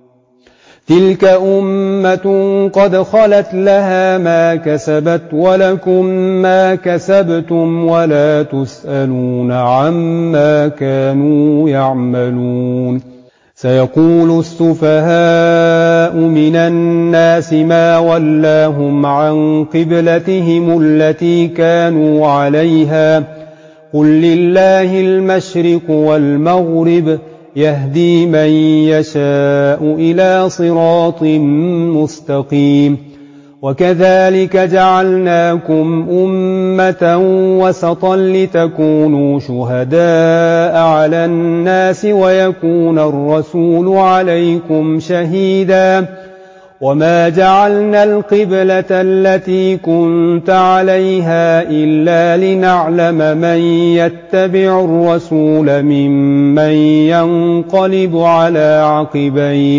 تلك أمة قد خلت لها ما كسبت ولكم ما كسبتم ولا تسألون عما كانوا يعملون سيقول السفهاء من الناس ما ولاهم عن قبلتهم التي كانوا عليها قل لله المشرق والمغرب يهدي من يشاء إلى صراط مستقيم وكذلك جعلناكم أمة وسطا لتكونوا شهداء على الناس ويكون الرسول عليكم شهيدا وما جعلنا القبلة التي كنت عليها إلا لنعلم من يتبع الرسول ممن ينقلب على عقبيه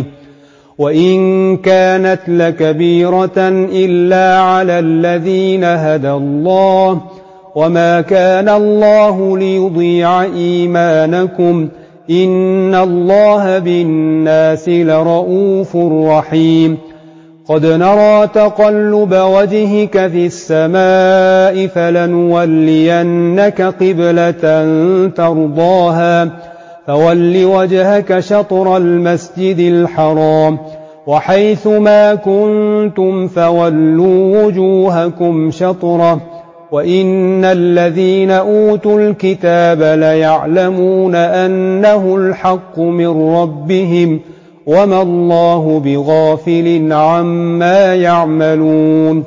وإن كانت لكبيرة إلا على الذين هدى الله وما كان الله ليضيع إيمانكم إن الله بالناس لرؤوف رحيم قد نرى تقلب وجهك في السماء فلنولينك قبلة ترضاها فول وجهك شطر المسجد الحرام وحيث ما كنتم فولوا وجوهكم شطره وإن الذين أوتوا الكتاب ليعلمون أنه الحق من ربهم وما الله بغافل عما يعملون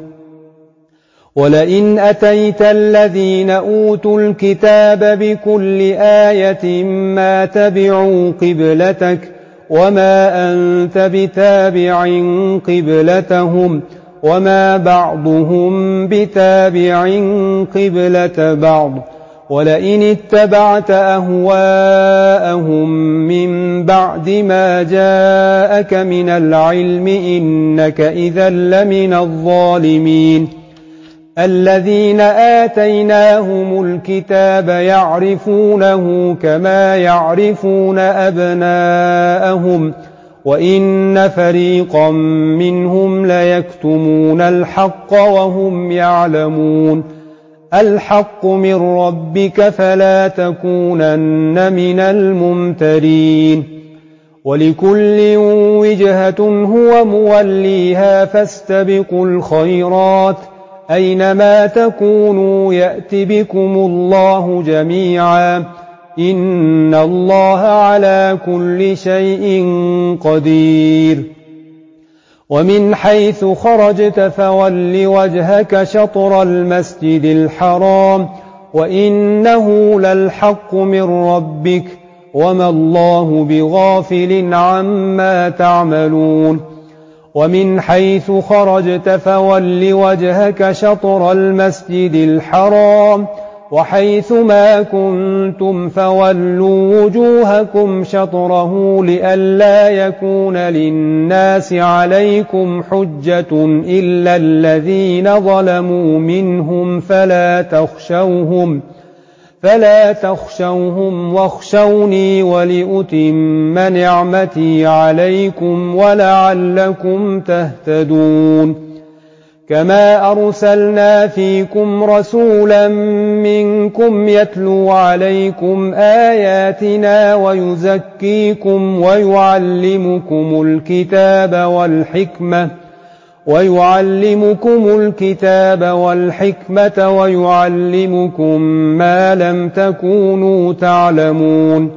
ولئن أتيت الذين أوتوا الكتاب بكل آية ما تبعوا قبلتك وما أنت بتابع قبلتهم وما بعضهم بتابع قبلة بعض ولئن اتبعت أهواءهم من بعد ما جاءك من العلم إنك إذا لمن الظالمين الذين آتيناهم الكتاب يعرفونه كما يعرفون أبناءهم وإن فريقا منهم ليكتمون الحق وهم يعلمون الحق من ربك فلا تكونن من الممترين ولكل وجهة هو موليها فاستبقوا الخيرات أينما تكونوا يأت بكم الله جميعا إن الله على كل شيء قدير ومن حيث خرجت فول وجهك شطر المسجد الحرام وإنه للحق من ربك وما الله بغافل عما تعملون ومن حيث خرجت فول وجهك شطر المسجد الحرام وحيثما كنتم فولوا وجوهكم شطره لئلا يكون للناس عليكم حجة إلا الذين ظلموا منهم فلا تخشوهم فلا تخشوهم واخشوني ولأتم نعمتي عليكم ولعلكم تهتدون كما أرسلنا فيكم رسولا منكم يتلو عليكم آياتنا ويزكيكم ويعلمكم الكتاب والحكمة ويعلمكم الكتاب والحكمة ويعلمكم ما لم تكونوا تعلمون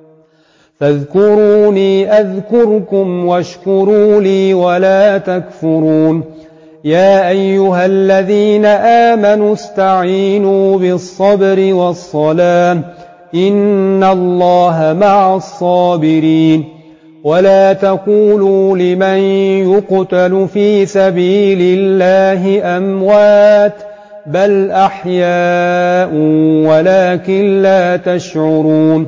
فاذكروني أذكركم واشكروا لي ولا تكفرون يا أيها الذين آمنوا استعينوا بالصبر والصلاة إن الله مع الصابرين ولا تقولوا لمن يقتل في سبيل الله أموات بل أحياء ولكن لا تشعرون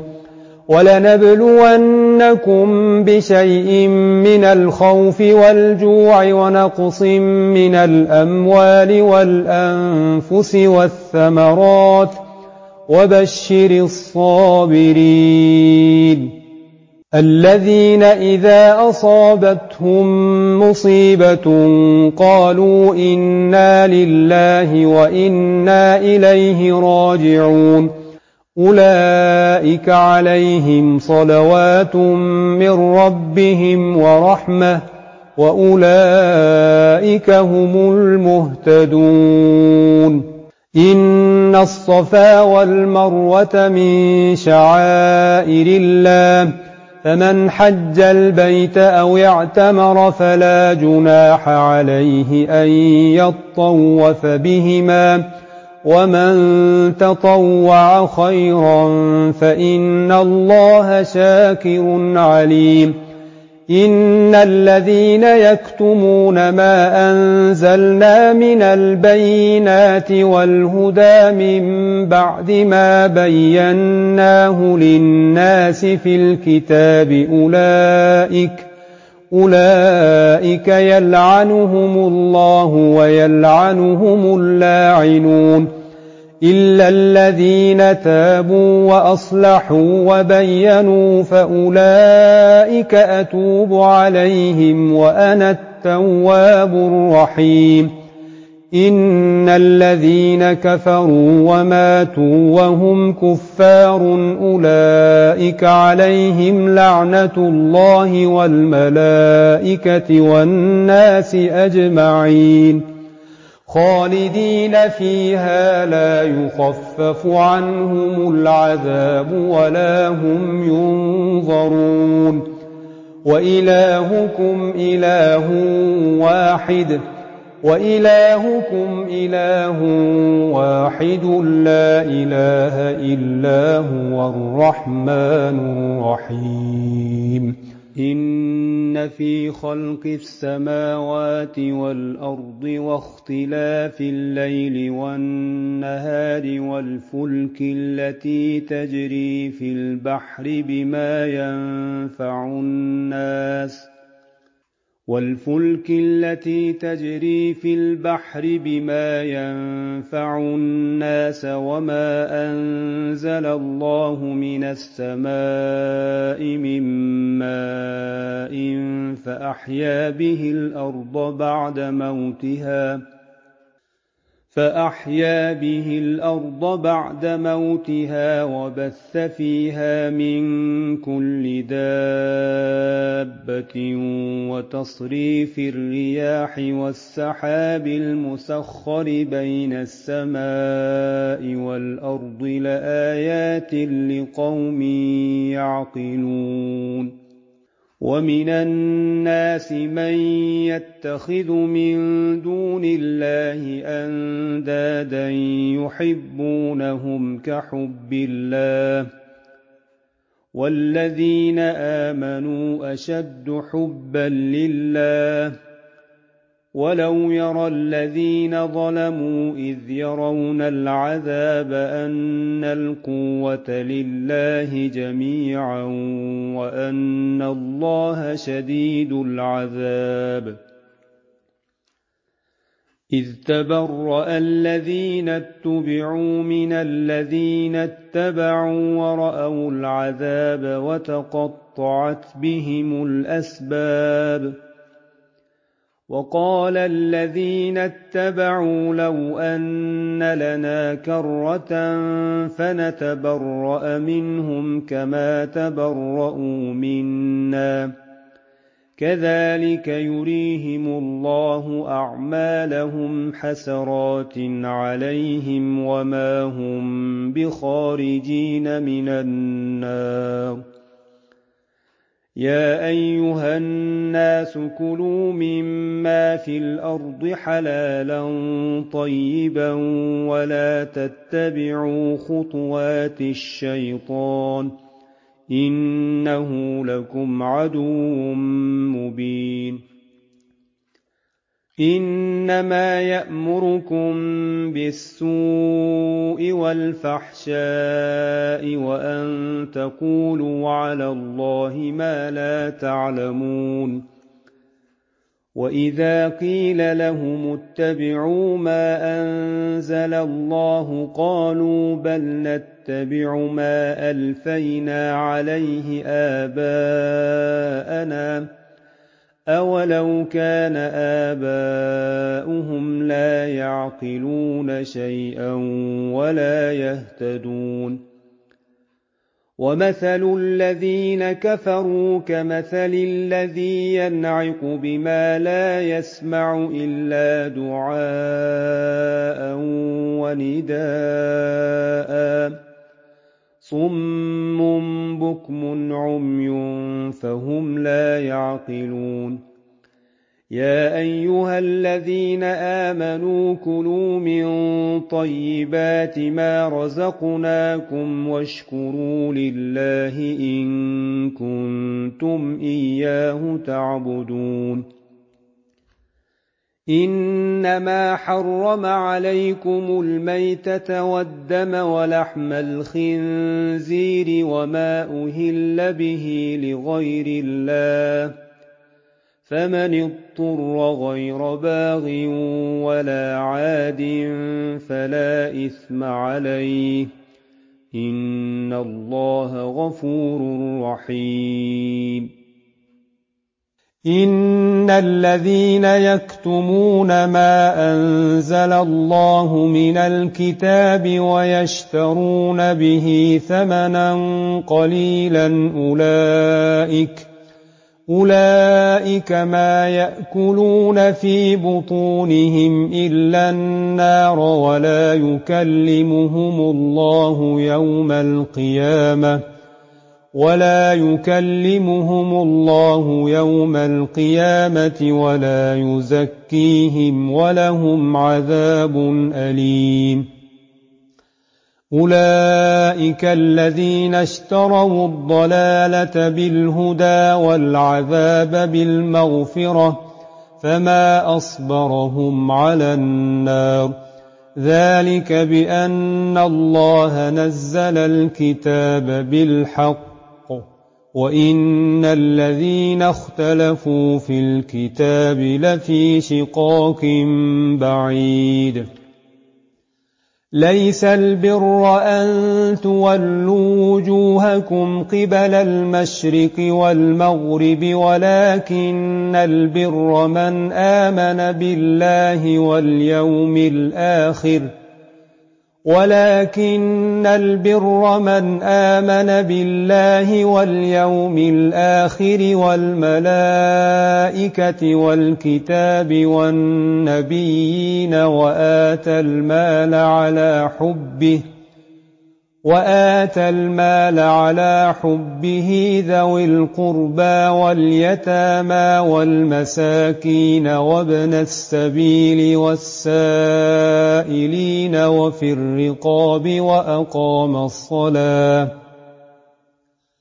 ولنبلونكم بشيء من الخوف والجوع ونقص من الأموال والأنفس والثمرات وبشر الصابرين الذين إذا أصابتهم مصيبة قالوا إنا لله وإنا إليه راجعون أولئك عليهم صلوات من ربهم ورحمة وأولئك هم المهتدون إن الصفا والمروة من شعائر الله فمن حج البيت أو اعتمر فلا جناح عليه أن يطوف بهما ومن تطوع خيرا فإن الله شاكر عليم إن الذين يكتمون ما أنزلنا من البينات والهدى من بعد ما بيناه للناس في الكتاب أولئك أولئك يلعنهم الله ويلعنهم اللاعنون إلا الذين تابوا وأصلحوا وبينوا فأولئك أتوب عليهم وأنا التواب الرحيم إن الذين كفروا وماتوا وهم كفار أولئك عليهم لعنة الله والملائكة والناس أجمعين خالدين فيها لا يخفف عنهم العذاب ولا هم ينظرون وإلهكم إله واحد وإلهكم إله واحد لا إله إلا هو الرحمن الرحيم إن في خلق السماوات والأرض واختلاف الليل والنهار والفلك التي تجري في البحر بما ينفع الناس والفلك التي تجري في البحر بما ينفع الناس وما أنزل الله من السماء من ماء فأحيا به الأرض بعد موتها فأحيا به الأرض بعد موتها وبث فيها من كل دابة وتصريف الرياح والسحاب المسخر بين السماء والأرض لآيات لقوم يعقلون ومن الناس من يتخذ من دون الله أندادا يحبونهم كحب الله والذين آمنوا أشد حبا لله ولو يرى الذين ظلموا إذ يرون العذاب أن القوة لله جميعا وأن الله شديد العذاب إذ تبرأ الذين اتبعوا من الذين اتبعوا ورأوا العذاب وتقطعت بهم الأسباب وقال الذين اتبعوا لو أن لنا كرة فنتبرأ منهم كما تبرؤوا منا كذلك يريهم الله أعمالهم حسرات عليهم وما هم بخارجين من النار يا أيها الناس كلوا مما في الأرض حلالا طيبا ولا تتبعوا خطوات الشيطان إنه لكم عدو مبين إنما يأمركم بالسوء والفحشاء وأن تقولوا على الله ما لا تعلمون وإذا قيل لهم اتبعوا ما أنزل الله قالوا بل نتبع ما ألفينا عليه آباءنا أولو كان آباؤهم لا يعقلون شيئا ولا يهتدون ومثل الذين كفروا كمثل الذي ينعق بما لا يسمع إلا دعاء ونداء صم بكم عمي فهم لا يعقلون يا أيها الذين آمنوا كلوا من طيبات ما رزقناكم واشكروا لله إن كنتم إياه تعبدون إنما حرم عليكم الميتة والدم ولحم الخنزير وما أهل به لغير الله فمن اضطر غير باغ ولا عاد فلا إثم عليه إن الله غفور رحيم إن الذين يكتمون ما أنزل الله من الكتاب ويشترون به ثمنا قليلا أولئك أولئك ما يأكلون في بطونهم إلا النار ولا يكلمهم الله يوم القيامة ولا يكلمهم الله يوم القيامة ولا يزكيهم ولهم عذاب أليم أولئك الذين اشتروا الضلالة بالهدى والعذاب بالمغفرة فما أصبرهم على النار ذلك بأن الله نزل الكتاب بالحق وإن الذين اختلفوا في الكتاب لفي شقاق بعيد ليس البر أن تولوا وجوهكم قبل المشرق والمغرب ولكن البر من آمن بالله واليوم الآخر ولكن البر من آمن بالله واليوم الآخر والملائكة والكتاب والنبيين وآتى المال على حبه وآتى المال على حبه ذوي القربى واليتامى والمساكين وابن السبيل والسائلين وفي الرقاب وأقام الصلاة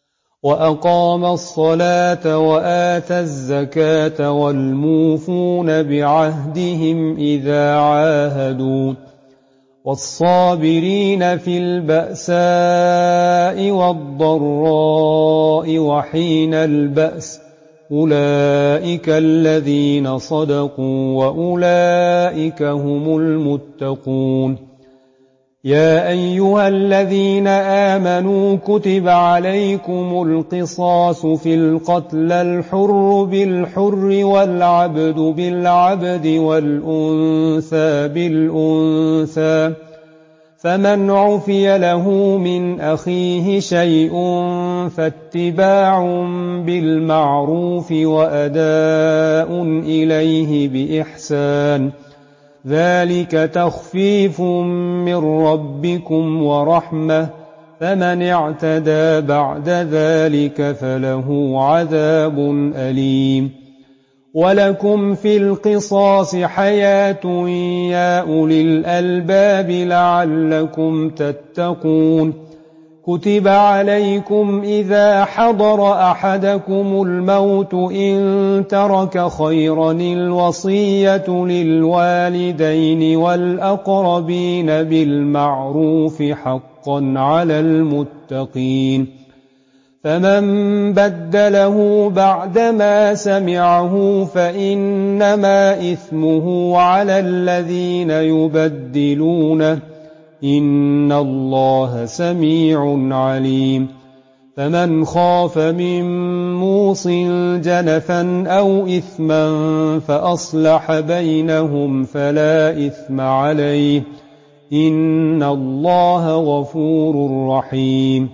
وأقام الصلاة وآتى الزكاة والموفون بعهدهم إذا عاهدوا والصابرين في البأساء والضراء وحين البأس أولئك الذين صدقوا وأولئك هم المتقون. يا أيها الذين آمنوا كتب عليكم القصاص في القتلى الحر بالحر والعبد بالعبد والأنثى بالأنثى فمن عفي له من أخيه شيء فاتباع بالمعروف وأداء إليه بإحسان ذلك تخفيف من ربكم ورحمة فمن اعتدى بعد ذلك فله عذاب أليم. ولكم في القصاص حياة يا أولي الألباب لعلكم تتقون. كتب عليكم إذا حضر أحدكم الموت إن ترك خيرا الوصية للوالدين والأقربين بالمعروف حقا على المتقين. فمن بدله بعدما سمعه فإنما إثمه على الذين يبدلونه إن الله سميع عليم. فمن خاف من موص جنفا أو إثما فأصلح بينهم فلا إثم عليه إن الله غفور رحيم.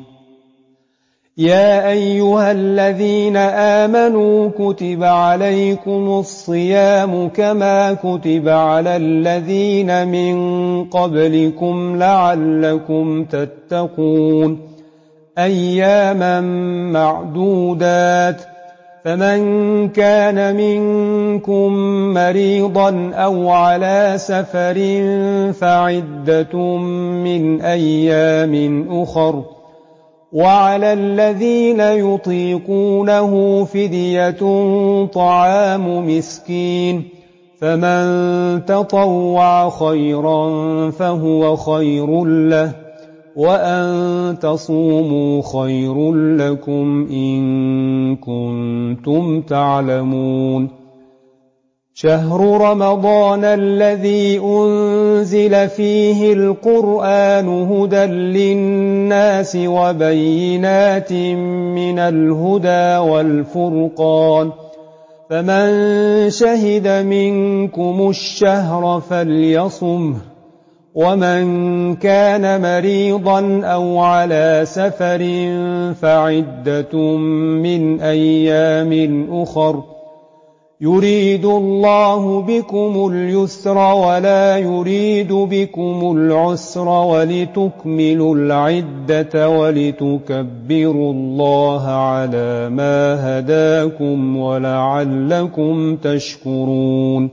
يا أيها الذين آمنوا كتب عليكم الصيام كما كتب على الذين من قبلكم لعلكم تتقون أياما معدودات فمن كان منكم مريضا أو على سفر فعدة من أيام أخر وعلى الذين يطيقونه فدية طعام مسكين فمن تطوع خيرا فهو خير له وأن تصوموا خير لكم إن كنتم تعلمون. شهر رمضان الذي أنزل فيه القرآن هدى للناس وبينات من الهدى والفرقان فمن شهد منكم الشهر فليصمه ومن كان مريضا أو على سفر فعدة من أيام أخر يريد الله بكم اليسر ولا يريد بكم العسر ولتكملوا العدة ولتكبروا الله على ما هداكم ولعلكم تشكرون.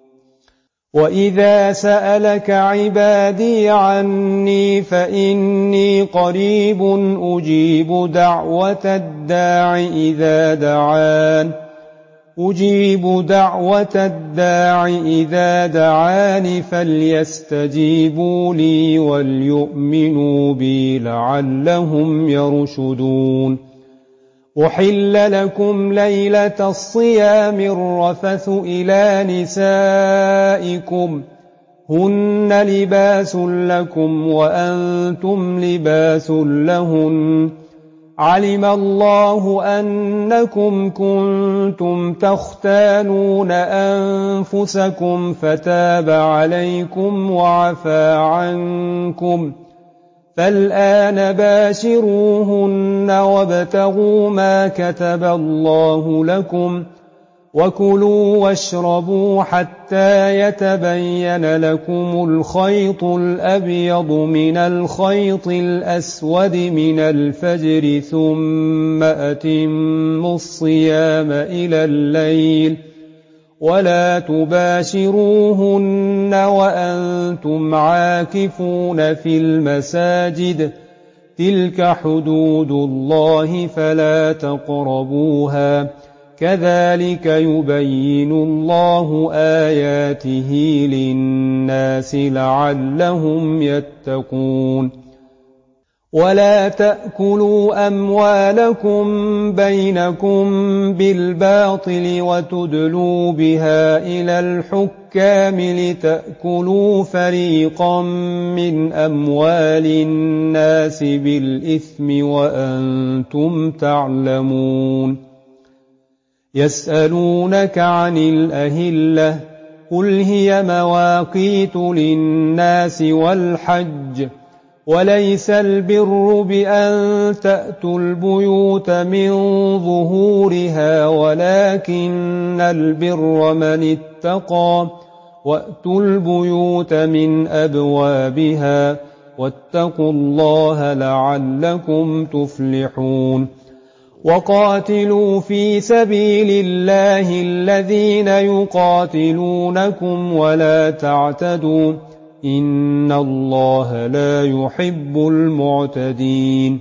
وإذا سألك عبادي عني فإني قريب أجيب دعوة الداع إذا دعان أجيب دعوة الداع إذا دعان فليستجيبوا لي وليؤمنوا بي لعلهم يرشدون. أحل لكم ليلة الصيام الرفث إلى نسائكم هن لباس لكم وأنتم لباس لهن علم الله أنكم كنتم تختانون أنفسكم فتاب عليكم وعفى عنكم فالآن باشروهن وابتغوا ما كتب الله لكم وكلوا واشربوا حتى يتبين لكم الخيط الأبيض من الخيط الأسود من الفجر ثم أتموا الصيام إلى الليل ولا تباشروهن وأنتم عاكفون في المساجد تلك حدود الله فلا تقربوها كذلك يبين الله آياته للناس لعلهم يتقون ولا تأكلوا أموالكم بينكم بالباطل وتدلوا بها إلى الحكام لتأكلوا فريقا من أموال الناس بالإثم وأنتم تعلمون يسألونك عن الأهلة قل هي مواقيت للناس والحج وليس البر بأن تأتوا البيوت من ظهورها ولكن البر من اتقى وأتوا البيوت من أبوابها واتقوا الله لعلكم تفلحون وقاتلوا في سبيل الله الذين يقاتلونكم ولا تعتدوا إن الله لا يحب المعتدين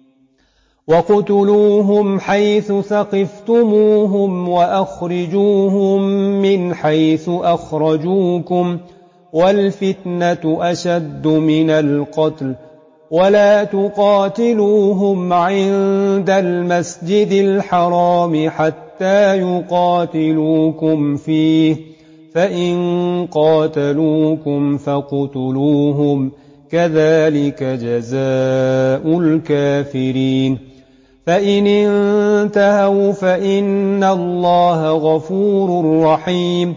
وقتلوهم حيث ثقفتموهم وأخرجوهم من حيث أخرجوكم والفتنة أشد من القتل ولا تقاتلوهم عند المسجد الحرام حتى يقاتلوكم فيه فإن قاتلوكم فاقتلوهم كذلك جزاء الكافرين فإن انتهوا فإن الله غفور رحيم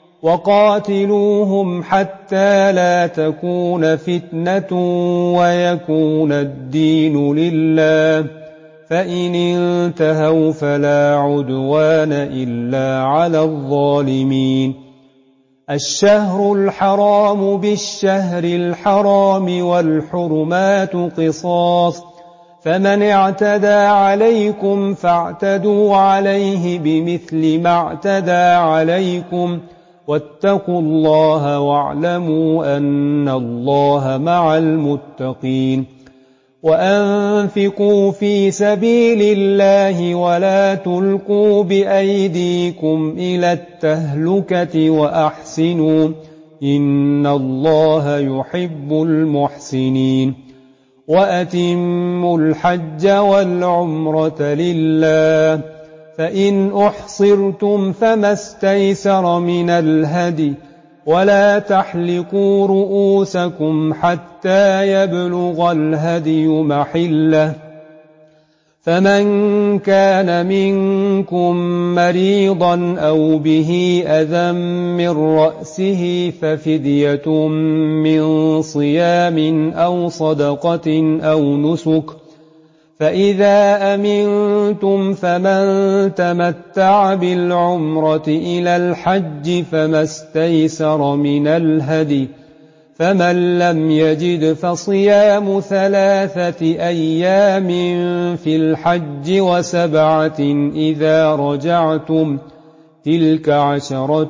وقاتلوهم حتى لا تكون فتنة ويكون الدين لله فإن انتهوا فلا عدوان إلا على الظالمين الشهر الحرام بالشهر الحرام والحرمات قصاص فمن اعتدى عليكم فاعتدوا عليه بمثل ما اعتدى عليكم واتقوا الله واعلموا أن الله مع المتقين وأنفقوا في سبيل الله ولا تلقوا بأيديكم إلى التهلكة وأحسنوا إن الله يحب المحسنين وأتموا الحج والعمرة لله فإن أحصرتم فما استيسر من الهدي ولا تحلقوا رؤوسكم حتى يبلغ الهدي محله فمن كان منكم مريضا أو به أذى من رأسه ففدية من صيام أو صدقة أو نسك فإذا أمنتم فمن تمتع بالعمرة إلى الحج فما استيسر من الهدي فمن لم يجد فصيام ثلاثة أيام في الحج وسبعة إذا رجعتم تلك عشرة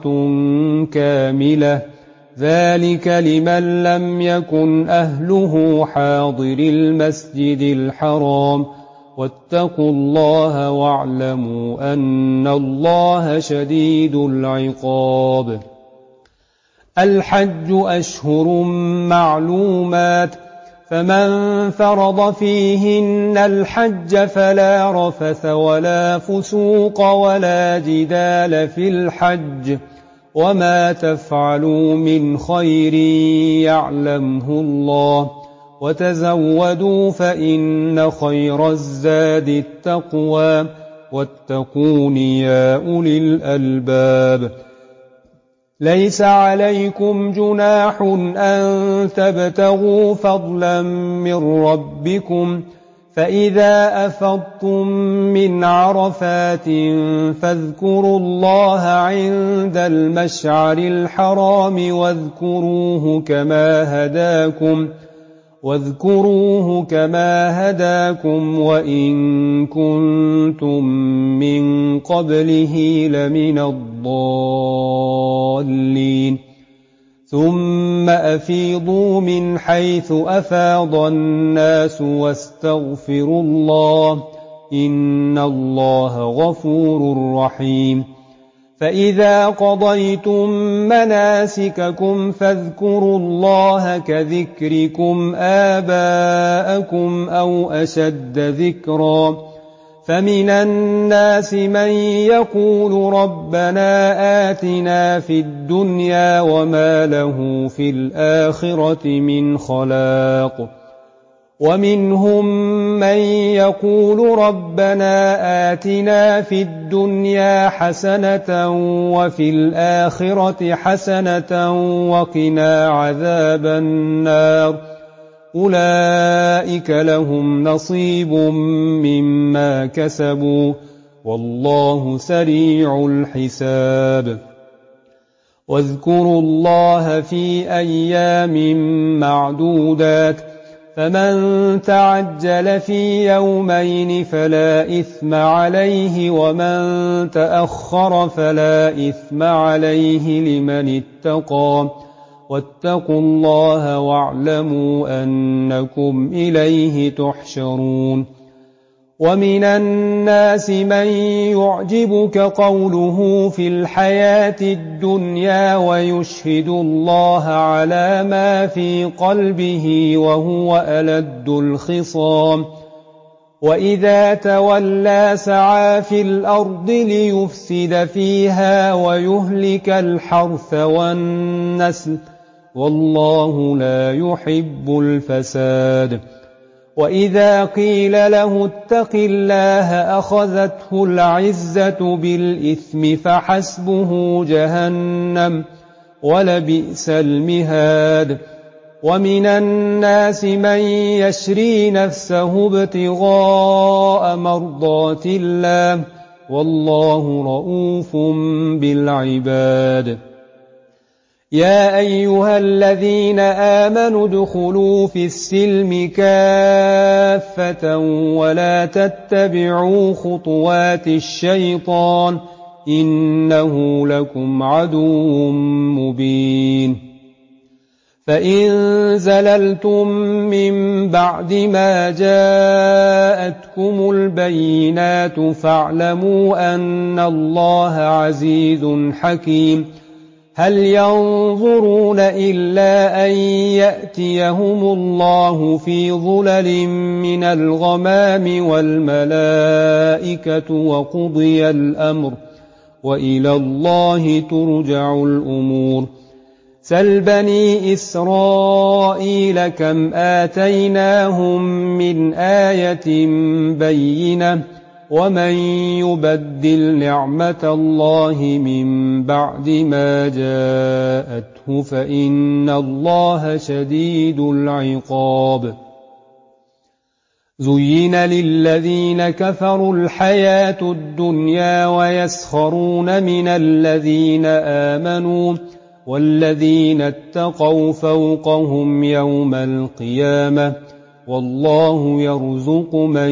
كاملة ذلك لمن لم يكن أهله حاضر المسجد الحرام واتقوا الله واعلموا أن الله شديد العقاب الحج أشهر معلومات فمن فرض فيهن الحج فلا رفث ولا فسوق ولا جدال في الحج وما تفعلوا من خير يعلمه الله وتزودوا فإن خير الزاد التقوى واتقون يا أولي الألباب ليس عليكم جناح أن تبتغوا فضلا من ربكم فإذا أفضتم من عرفات فاذكروا الله عند المشعر الحرام واذكروه كما هداكم واذكروه كما هداكم وإن كنتم من قبله لمن الضالين ثم أفيضوا من حيث أفاض الناس واستغفروا الله إن الله غفور رحيم فإذا قضيتم مناسككم فاذكروا الله كذكركم آباءكم أو أشد ذكرا فمن الناس من يقول ربنا آتنا في الدنيا وما له في الآخرة من خلاق ومنهم من يقول ربنا آتنا في الدنيا حسنة وفي الآخرة حسنة وقنا عذاب النار أولئك لهم نصيب مما كسبوا والله سريع الحساب واذكروا الله في أيام معدودات فمن تعجل في يومين فلا إثم عليه ومن تأخر فلا إثم عليه لمن اتقى واتقوا الله واعلموا أنكم إليه تحشرون ومن الناس من يعجبك قوله في الحياة الدنيا ويشهد الله على ما في قلبه وهو ألد الخصام وإذا تولى سعى في الأرض ليفسد فيها ويهلك الحرث والنسل والله لا يحب الفساد وإذا قيل له اتق الله أخذته العزة بالإثم فحسبه جهنم ولبئس المهاد ومن الناس من يشري نفسه ابتغاء مرضات الله والله رؤوف بالعباد يا أيها الذين آمنوا ادخلوا في السلم كافة ولا تتبعوا خطوات الشيطان إنه لكم عدو مبين فإن زللتم من بعد ما جاءتكم البينات فاعلموا أن الله عزيز حكيم هل ينظرون إلا أن يأتيهم الله في ظلل من الغمام والملائكة وقضي الأمر وإلى الله ترجع الأمور سل بني إسرائيل كم آتيناهم من آية بينة ومن يبدل نعمة الله من بعد ما جاءته فإن الله شديد العقاب زين للذين كفروا الحياة الدنيا ويسخرون من الذين آمنوا والذين اتقوا فوقهم يوم القيامة والله يرزق من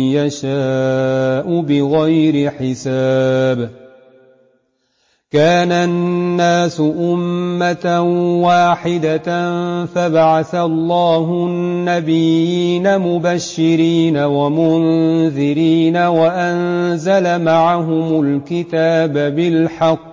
يشاء بغير حساب كان الناس أمة واحدة فبعث الله النبيين مبشرين ومنذرين وأنزل معهم الكتاب بالحق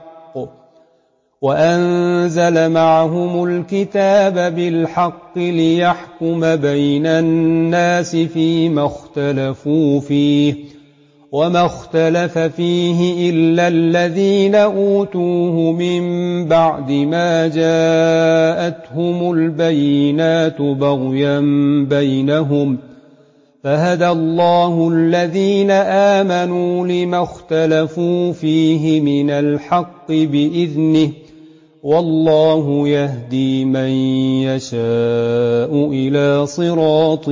وأنزل معهم الكتاب بالحق ليحكم بين الناس فيما اختلفوا فيه وما اختلف فيه إلا الذين أوتوه من بعد ما جاءتهم البينات بغيا بينهم فهدى الله الذين آمنوا لما اختلفوا فيه من الحق بإذنه والله يهدي من يشاء إلى صراط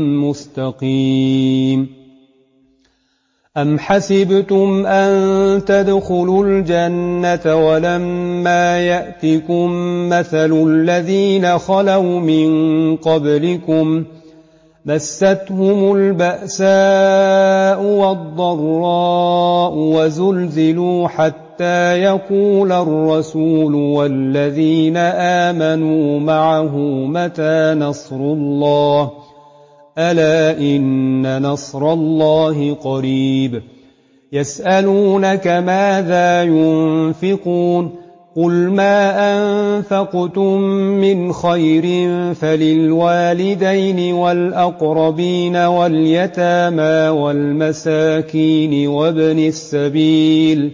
مستقيم أم حسبتم أن تدخلوا الجنة ولما يأتكم مثل الذين خلوا من قبلكم مستهم البأساء والضراء وزلزلوا حتى حتى يقول الرسول والذين آمنوا معه متى نصر الله ألا إن نصر الله قريب يسألونك ماذا ينفقون قل ما أنفقتم من خير فللوالدين والأقربين واليتامى والمساكين وابن السبيل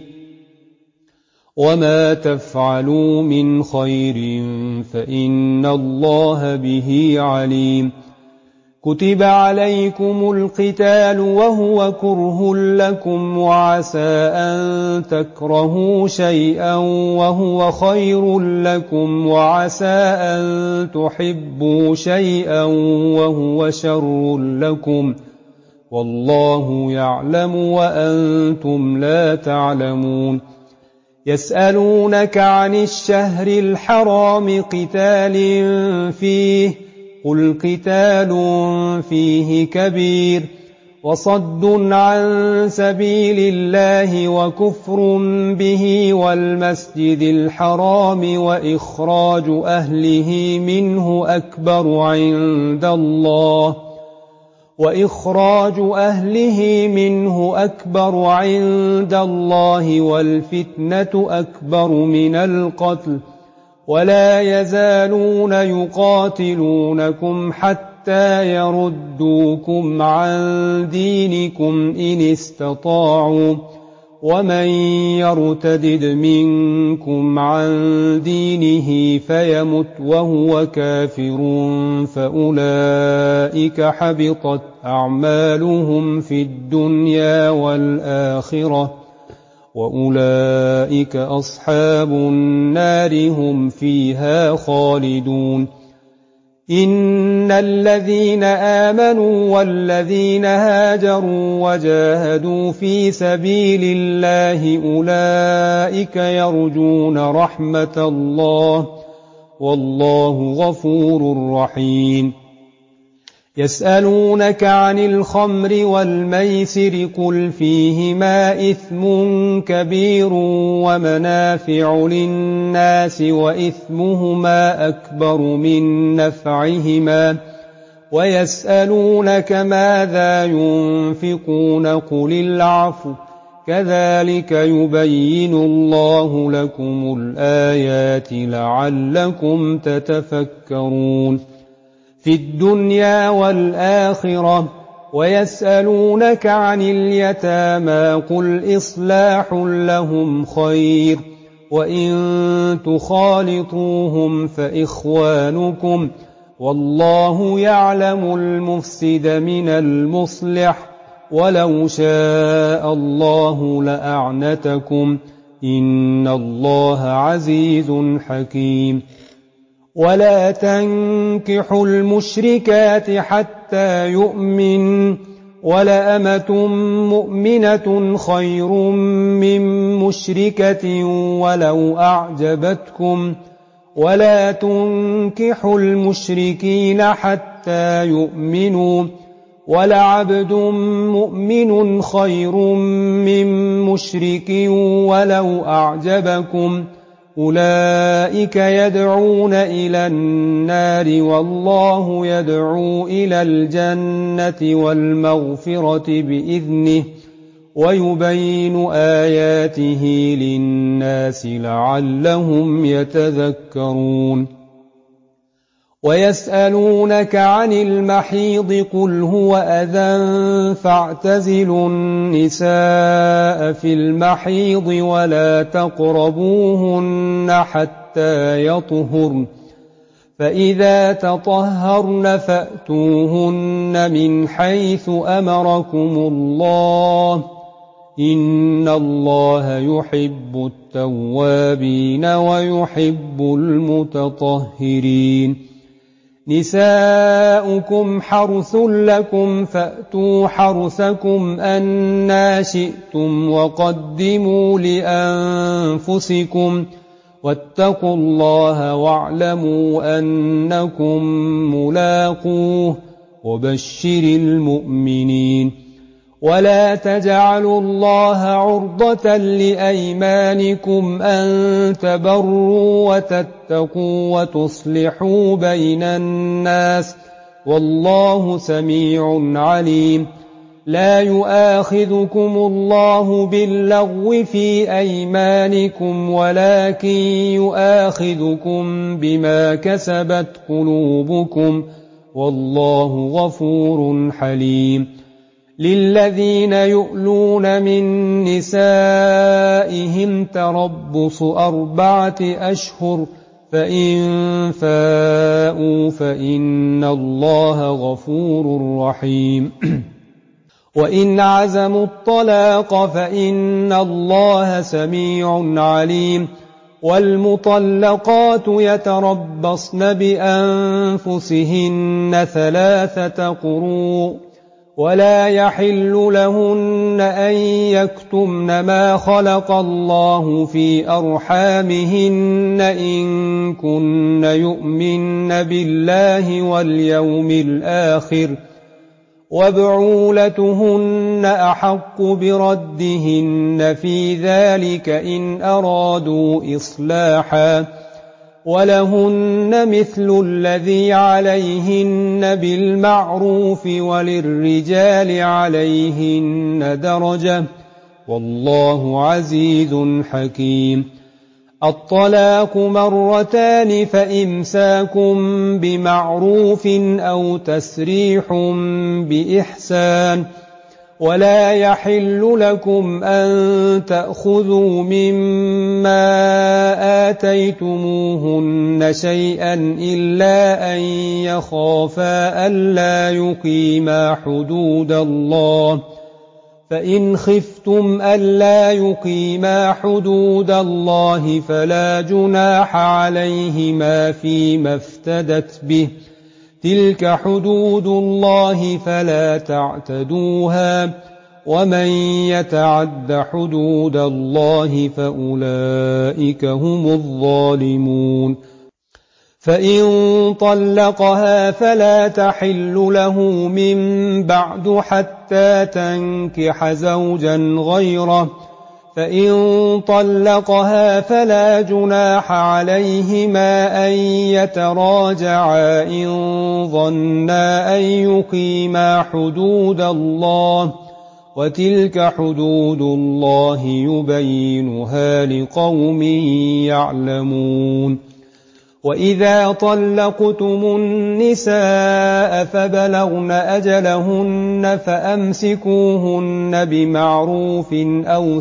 وما تفعلوا من خير فإن الله به عليم كتب عليكم القتال وهو كره لكم وعسى أن تكرهوا شيئا وهو خير لكم وعسى أن تحبوا شيئا وهو شر لكم والله يعلم وأنتم لا تعلمون يسألونك عن الشهر الحرام قتال فيه قل قتال فيه كبير وصد عن سبيل الله وكفر به والمسجد الحرام وإخراج أهله منه أكبر عند الله وإخراج أهله منه أكبر عند الله والفتنة أكبر من القتل ولا يزالون يقاتلونكم حتى يردوكم عن دينكم إن استطاعوا ومن يرتدد منكم عن دينه فيمت وهو كافر فأولئك حبطت أعمالهم في الدنيا والآخرة وأولئك أصحاب النار هم فيها خالدون إن الذين آمنوا والذين هاجروا وجاهدوا في سبيل الله أولئك يرجون رحمة الله والله غفور رحيم يسألونك عن الخمر والميسر قل فيهما إثم كبير ومنافع للناس وإثمهما أكبر من نفعهما ويسألونك ماذا ينفقون قل العفو كذلك يبين الله لكم الآيات لعلكم تتفكرون في الدنيا والآخرة ويسألونك عن اليتامى قل إصلاح لهم خير وإن تخالطوهم فإخوانكم والله يعلم المفسد من المصلح ولو شاء الله لأعنتكم إن الله عزيز حكيم ولا تنكحوا المشركات حتى يؤمن ولأمة مؤمنة خير من مشركة ولو أعجبتكم ولا تنكحوا المشركين حتى يؤمنوا ولعبد مؤمن خير من مشرك ولو أعجبكم أولئك يدعون إلى النار والله يدعو إلى الجنة والمغفرة بإذنه ويبين آياته للناس لعلهم يتذكرون ويسألونك عن المحيض قل هو أذى فاعتزلوا النساء في المحيض ولا تقربوهن حتى يطهرن فإذا تطهرن فأتوهن من حيث أمركم الله إن الله يحب التوابين ويحب المتطهرين نساؤكم حرث لكم فأتوا حرثكم أنى شئتم وقدموا لأنفسكم واتقوا الله واعلموا أنكم ملاقوه وبشر المؤمنين ولا تجعلوا الله عرضة لأيمانكم أن تبروا وتتقوا وتصلحوا بين الناس والله سميع عليم. لا يؤاخذكم الله باللغو في أيمانكم ولكن يؤاخذكم بما كسبت قلوبكم والله غفور حليم. للذين يؤلون من نسائهم تربص أربعة أشهر فإن فاءوا فإن الله غفور رحيم. وإن عزموا الطلاق فإن الله سميع عليم. والمطلقات يتربصن بأنفسهن ثلاثة قروء ولا يحل لهن أن يكتمن ما خلق الله في أرحامهن إن كن يؤمن بالله واليوم الآخر وبعولتهن أحق بردهن في ذلك إن أرادوا إصلاحا ولهن مثل الذي عليهن بالمعروف وللرجال عليهن درجة والله عزيز حكيم. الطلاق مرتان فإمساكم بمعروف أو تسريح بإحسان ولا يحل لكم أن تأخذوا مما آتيتموهن شيئا إلا أن يخافا ألا يقيما حدود الله فإن خفتم ألا يقيما حدود الله فلا جناح عليهما فيما افتدت به تلك حدود الله فلا تعتدوها ومن يتعد حدود الله فأولئك هم الظالمون. فإن طلقها فلا تحل له من بعد حتى تنكح زوجا غيره فإن طلقها فلا جناح عليهما أن يتراجعا إن ظنا أن يقيما حدود الله وتلك حدود الله يبينها لقوم يعلمون. وإذا طلقتم النساء فبلغن أجلهن فأمسكوهن بمعروف أو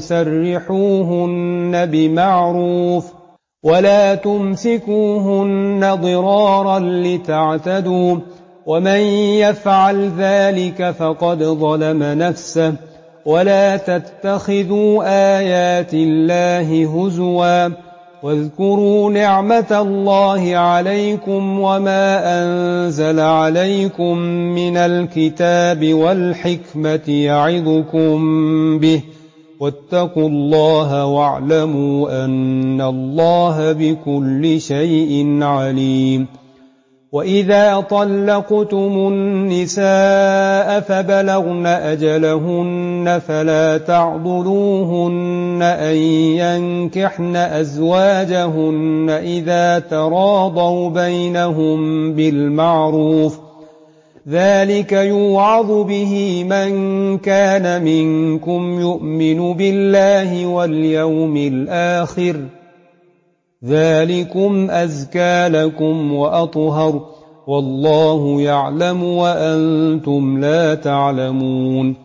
سرحوهن بمعروف ولا تمسكوهن ضرارا لتعتدوا ومن يفعل ذلك فقد ظلم نفسه. ولا تتخذوا آيات الله هزوا واذكروا نعمة الله عليكم وما أنزل عليكم من الكتاب والحكمة يعظكم به واتقوا الله واعلموا أن الله بكل شيء عليم. وإذا طلقتم النساء فبلغن أجلهن فلا تعضلوهن أن ينكحن أزواجهن إذا تراضوا بينهم بالمعروف ذلك يوعظ به من كان منكم يؤمن بالله واليوم الآخر ذلكم أزكى لكم وأطهر والله يعلم وأنتم لا تعلمون.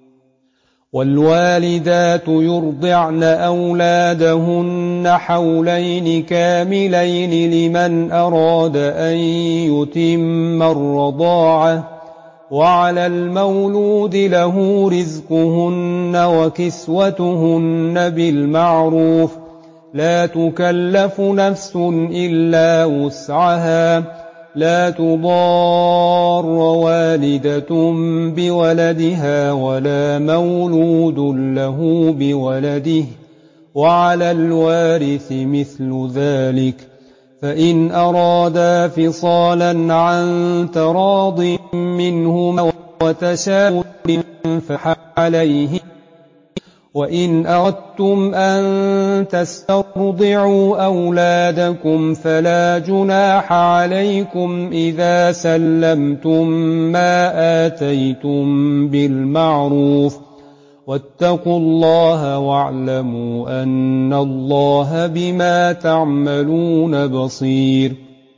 والوالدات يرضعن أولادهن حولين كاملين لمن أراد أن يتم الرضاعة وعلى المولود له رزقهن وكسوتهن بالمعروف لا تكلف نفس إلا وسعها لا تضار والدة بولدها ولا مولود له بولده وعلى الوارث مثل ذلك فإن أرادا فصالا عن تراض منهما وتشاور فعليه. وإن أردتم أن تسترضعوا أولادكم فلا جناح عليكم إذا سلمتم ما آتيتم بالمعروف، واتقوا الله واعلموا أن الله بما تعملون بصير.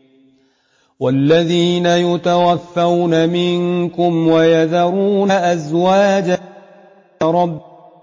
والذين يتوفون منكم ويذرون أزواجا رب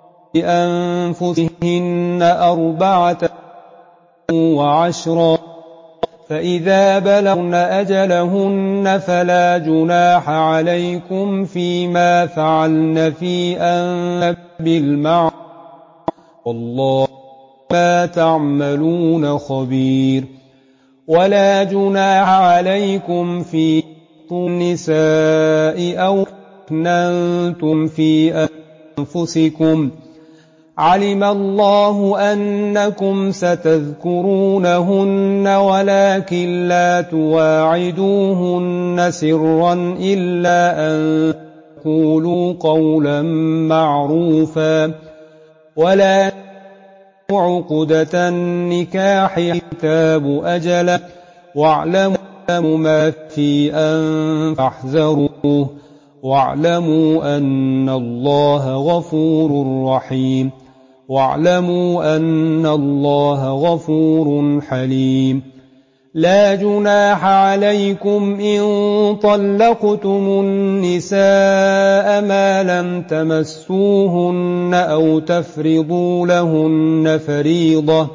بأنفسهن أربعة وعشرا، فإذا بلغن أجلهن فلا جناح عليكم فيما فعلن في أنفسهن بالمعروف، والله ما تعملون خبير. ولا جناح عليكم في النساء أو أكننتم في أنفسكم، علم الله أنكم ستذكرونهن ولكن لا تواعدوهن سرا إلا أن تقولوا قولا معروفا، ولا عقدة النكاح كتاب أجله، واعلموا ما في أنفسكم فاحذروه، واعلموا أن الله غفور رحيم، واعلموا أن الله غفور حليم. لا جناح عليكم إن طلقتم النساء ما لم تمسوهن أو تفرضوا لهن فريضة،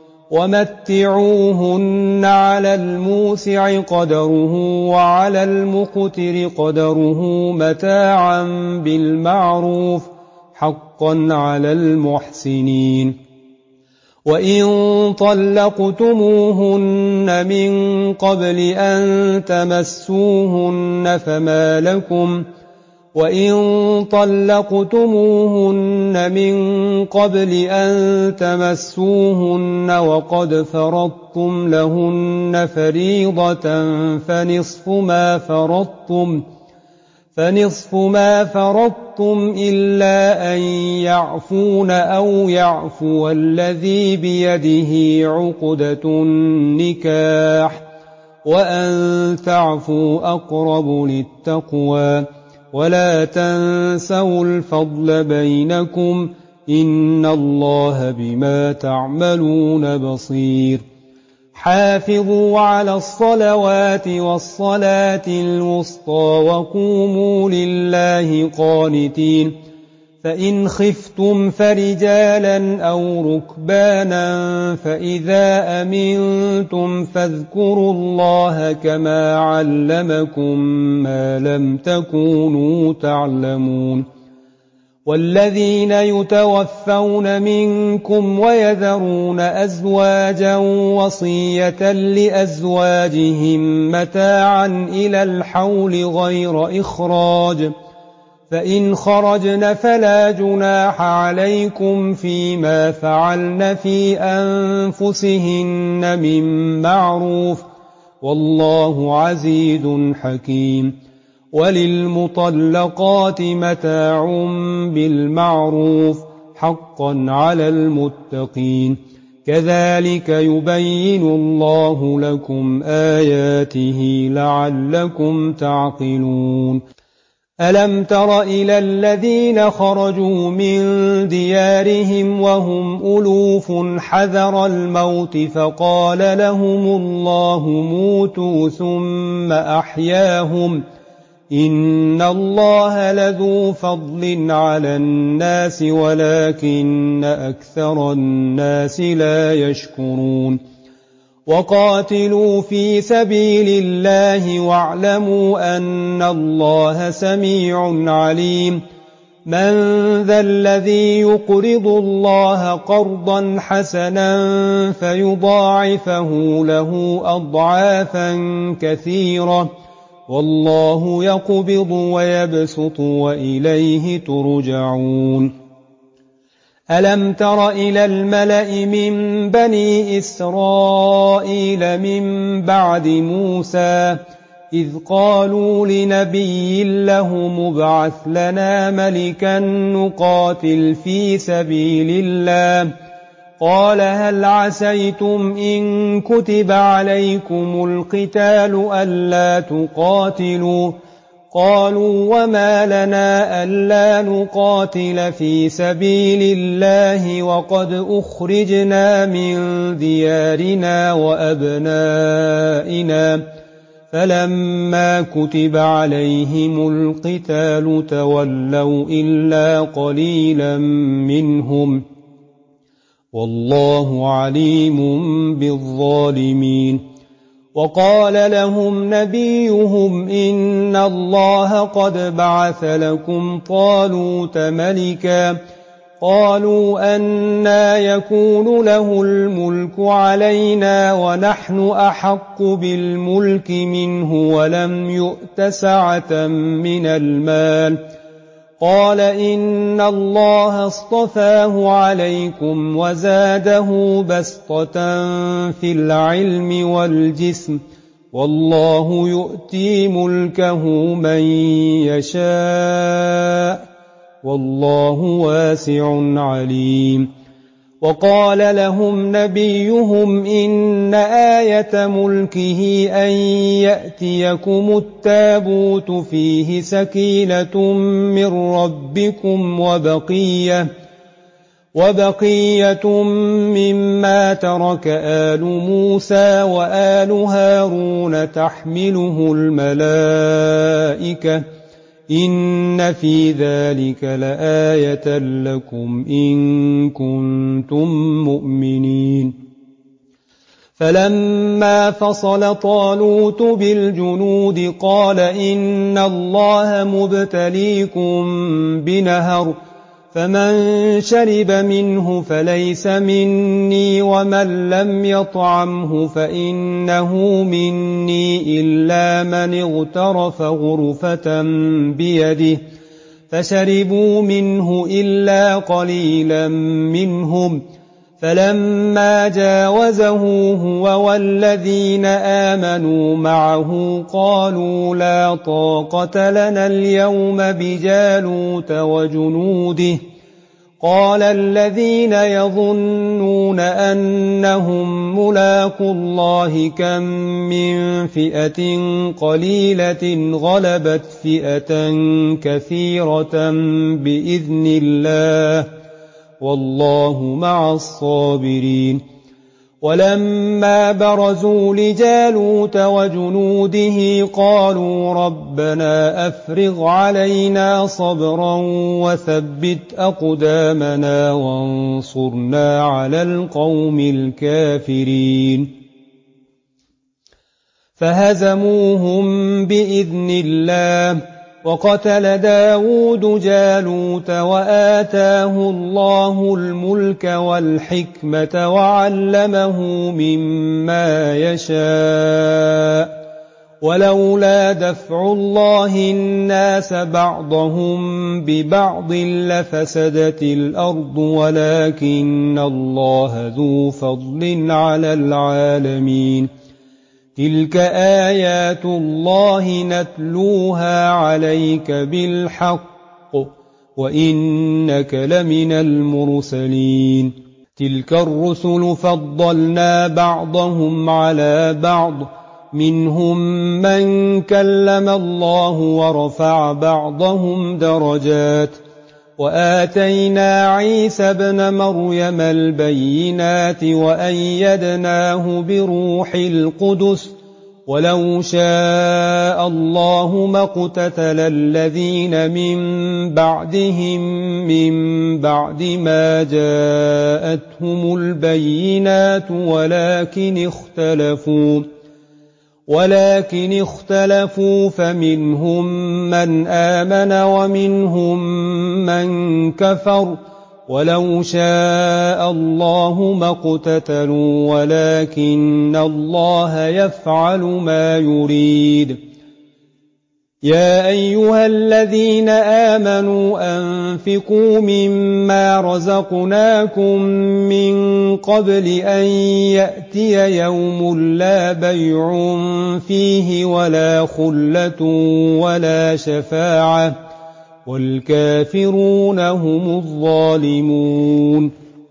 ومتعوهن على الموسع قدره وعلى المقتر قدره متاعا بالمعروف، حقا على المحسنين. وإن طلقتموهن من قبل أن تمسوهن فما لكم وإن طلقتموهن من قبل أن تمسوهن وقد فرضتم لهن فريضة فنصف ما فرضتم فنصف ما فرضتم إلا أن يعفون أو يعفو الذي بيده عقدة النكاح، وأن تعفوا أقرب للتقوى، ولا تنسوا الفضل بينكم، إن الله بما تعملون بصير. حافظوا على الصلوات والصلاة الوسطى وقوموا لله قانتين، فإن خفتم فرجالا أو ركبانا فإذا أمنتم فاذكروا الله كما علمكم ما لم تكونوا تعلمون. والذين يتوفون منكم ويذرون أزواجا وصية لأزواجهم متاعا إلى الحول غير إخراج، فإن خرجن فلا جناح عليكم فيما فعلن في أنفسهن من معروف، والله عزيز حكيم. وللمطلقات متاع بالمعروف، حقا على المتقين. كذلك يبين الله لكم آياته لعلكم تعقلون. ألم تر إلى الذين خرجوا من ديارهم وهم ألوف حذر الموت فقال لهم الله موتوا ثم أحياهم، إن الله لذو فضل على الناس ولكن أكثر الناس لا يشكرون. وقاتلوا في سبيل الله واعلموا أن الله سميع عليم. من ذا الذي يقرض الله قرضا حسنا فيضاعفه له أضعافا كثيرة، والله يقبض ويبسط وإليه ترجعون. ألم تر إلى الملأ من بني إسرائيل من بعد موسى إذ قالوا لنبي له مبعث لنا ملكا نقاتل في سبيل الله قال هل عسيتم إن كتب عليكم القتال ألا تقاتلوا قالوا وما لنا ألا نقاتل في سبيل الله وقد أخرجنا من ديارنا وأبنائنا فلما كتب عليهم القتال تولوا إلا قليلا منهم والله عليم بالظالمين وقال لهم نبيهم إن الله قد بعث لكم طالوت ملكا قالوا أنى يكون له الملك علينا ونحن أحق بالملك منه ولم يؤت سعة من المال قال إن الله اصطفاه عليكم وزاده بسطة في العلم والجسم والله يؤتي ملكه من يشاء والله واسع عليم وقال لهم نبيهم إن آية ملكه أن يأتيكم التابوت فيه سكينة من ربكم وبقية وبقية مما ترك آل موسى وآل هارون تحمله الملائكة إن في ذلك لآية لكم إن كنتم مؤمنين فلما فصل طالوت بالجنود قال إن الله مبتليكم بنهر فمن شرب منه فليس مني ومن لم يطعمه فإنه مني إلا من اغترف غرفة بيده فشربوا منه إلا قليلا منهم فلما جاوزه هو والذين آمنوا معه قالوا لا طاقة لنا اليوم بجالوت وجنوده قال الذين يظنون أنهم ملاقو الله كم من فئة قليلة غلبت فئة كثيرة بإذن الله والله مع الصابرين ولما برزوا لجالوت وجنوده قالوا ربنا أفرغ علينا صبرا وثبت أقدامنا وانصرنا على القوم الكافرين فهزموهم بإذن الله وقتل داود جالوت وآتاه الله الملك والحكمة وعلمه مما يشاء ولولا دفع الله الناس بعضهم ببعض لفسدت الأرض ولكن الله ذو فضل على العالمين تلك آيات الله نتلوها عليك بالحق وإنك لمن المرسلين تلك الرسل فضلنا بعضهم على بعض منهم من كلم الله ورفع بعضهم درجات وآتينا عيسى ابن مريم البينات وأيدناه بروح القدس ولو شاء الله ما اقتتل الذين من بعدهم من بعد ما جاءتهم البينات ولكن اختلفوا ولكن اختلفوا فمنهم من آمن ومنهم من كفر ولو شاء الله ما اقتتلوا ولكن الله يفعل ما يريد يا أيها الذين آمنوا أنفقوا مما رزقناكم من قبل أن يأتي يوم لا بيع فيه ولا خلة ولا شفاعة والكافرون هم الظالمون.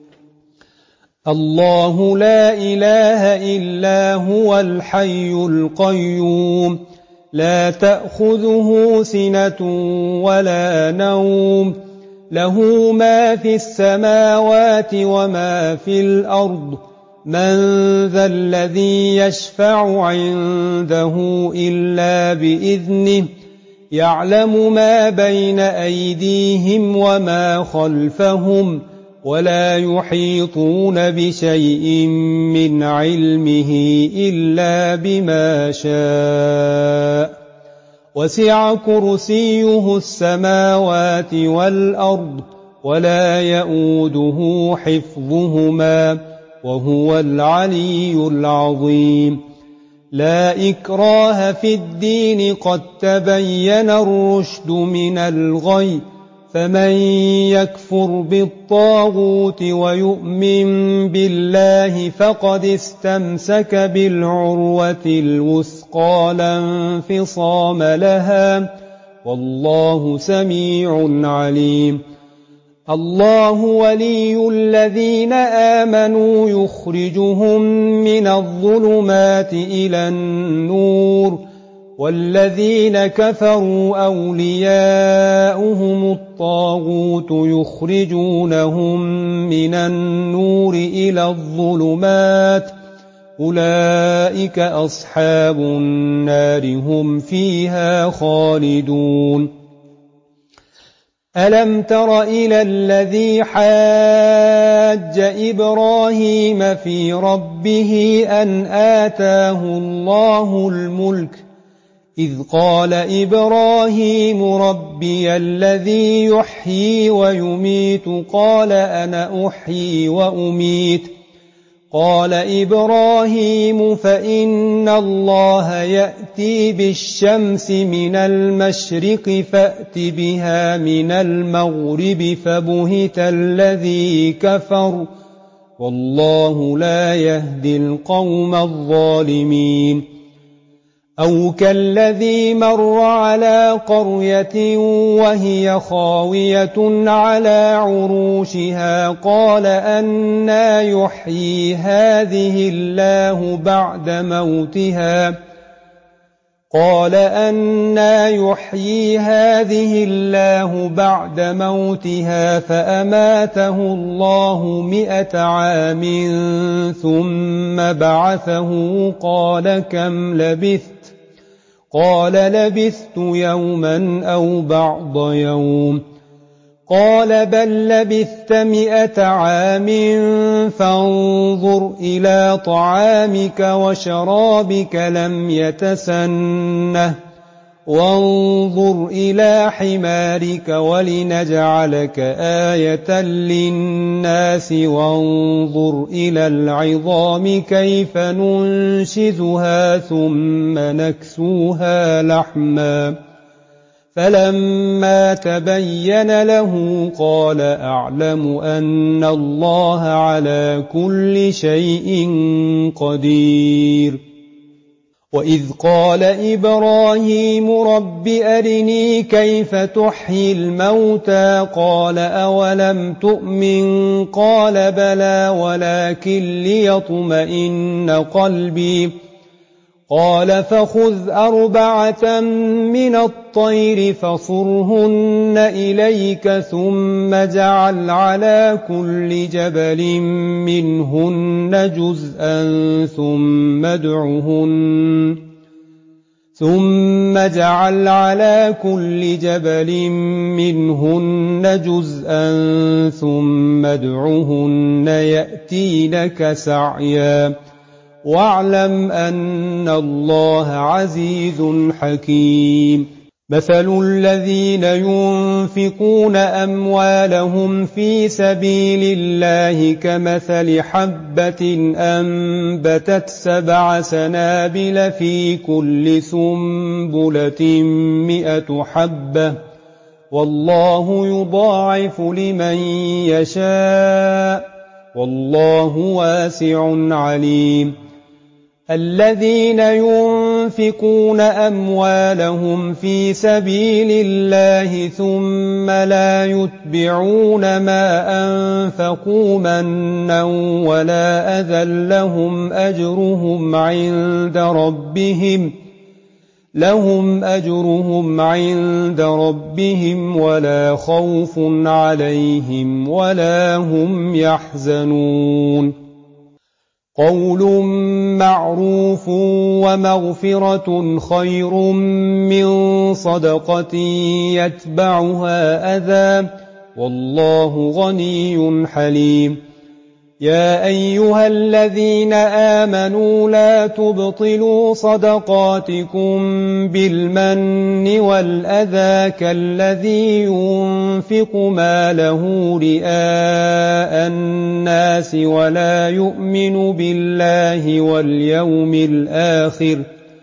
الله لا إله إلا هو الحي القيوم لا تأخذه سنة ولا نوم له ما في السماوات وما في الأرض من ذا الذي يشفع عنده إلا بإذنه يعلم ما بين أيديهم وما خلفهم ولا يحيطون بشيء من علمه إلا بما شاء وسع كرسيه السماوات والأرض ولا يؤوده حفظهما وهو العلي العظيم. لا إكراه في الدين قد تبين الرشد من الغي فمن يكفر بالطاغوت ويؤمن بالله فقد استمسك بالعروة الوثقى لا انفصام لها والله سميع عليم. الله ولي الذين آمنوا يخرجهم من الظلمات إلى النور والذين كفروا أولياؤهم الطاغوت يخرجونهم من النور إلى الظلمات أولئك أصحاب النار هم فيها خالدون. ألم تر إلى الذي حاج إبراهيم في ربه أن آتاه الله الملك إذ قال إبراهيم ربي الذي يحيي ويميت قال أنا أحيي وأميت قال إبراهيم فإن الله يأتي بالشمس من المشرق فأت بها من المغرب فبهت الذي كفر والله لا يهدي القوم الظالمين. أو كالذي مر على قرية وهي خاوية على عروشها قال أنى يحيي هذه الله بعد موتها قال أنى يحيي هذه الله بعد موتها فأماته الله مئة عام ثم بعثه قال كم لبثت قال لبثت يوما أو بعض يوم قال بل لبثت مئة عام فانظر إلى طعامك وشرابك لم يتسنه وانظر إلى حمارك ولنجعلك آية للناس وانظر إلى العظام كيف ننشزها ثم نكسوها لحما فلما تبين له قال أعلم أن الله على كل شيء قدير. وإذ قال إبراهيم رب أرني كيف تحيي الموتى قال أولم تؤمن قال بلى ولكن ليطمئن قلبي قال فخذ أربعة من الطير فصرهن إليك ثم اجعل على كل جبل منهن جزءا ثم ادعهن ثم اجعل على كل جبل منهن جزءا ثم ادعهن يأتينك سعيا واعلم أن الله عزيز حكيم. مثل الذين ينفقون أموالهم في سبيل الله كمثل حبة أنبتت سبع سنابل في كل سنبلة مئة حبة والله يضاعف لمن يشاء والله واسع عليم. الذين ينفقون أموالهم في سبيل الله ثم لا يتبعون ما أنفقوا منا ولا أذى لهم أجرهم عند ربهم لهم أجرهم عند ربهم ولا خوف عليهم ولا هم يحزنون. قول معروف ومغفرة خير من صدقة يتبعها أذى والله غني حليم. يا أيها الذين آمنوا لا تبطلوا صدقاتكم بالمن والأذى كالذي ينفق ماله رئاء الناس ولا يؤمن بالله واليوم الآخر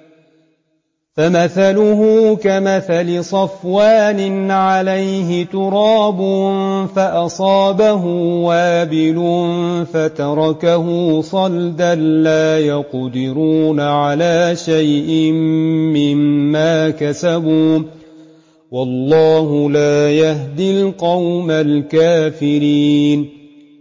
فمثله كمثل صفوان عليه تراب فأصابه وابل فتركه صلدا لا يقدرون على شيء مما كسبوا والله لا يهدي القوم الكافرين.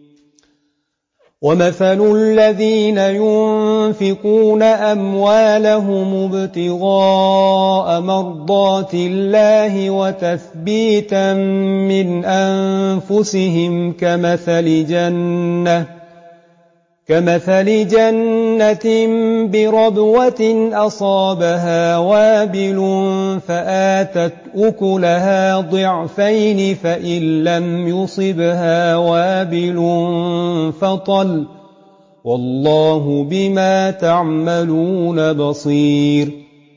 ومثل الذين ينفقون أموالهم ابتغاء مرضات الله وتثبيتا من أنفسهم كمثل جنة كمثل جنة بربوة أصابها وابل فآتت أكلها ضعفين فإن لم يصبها وابل فطل والله بما تعملون بصير.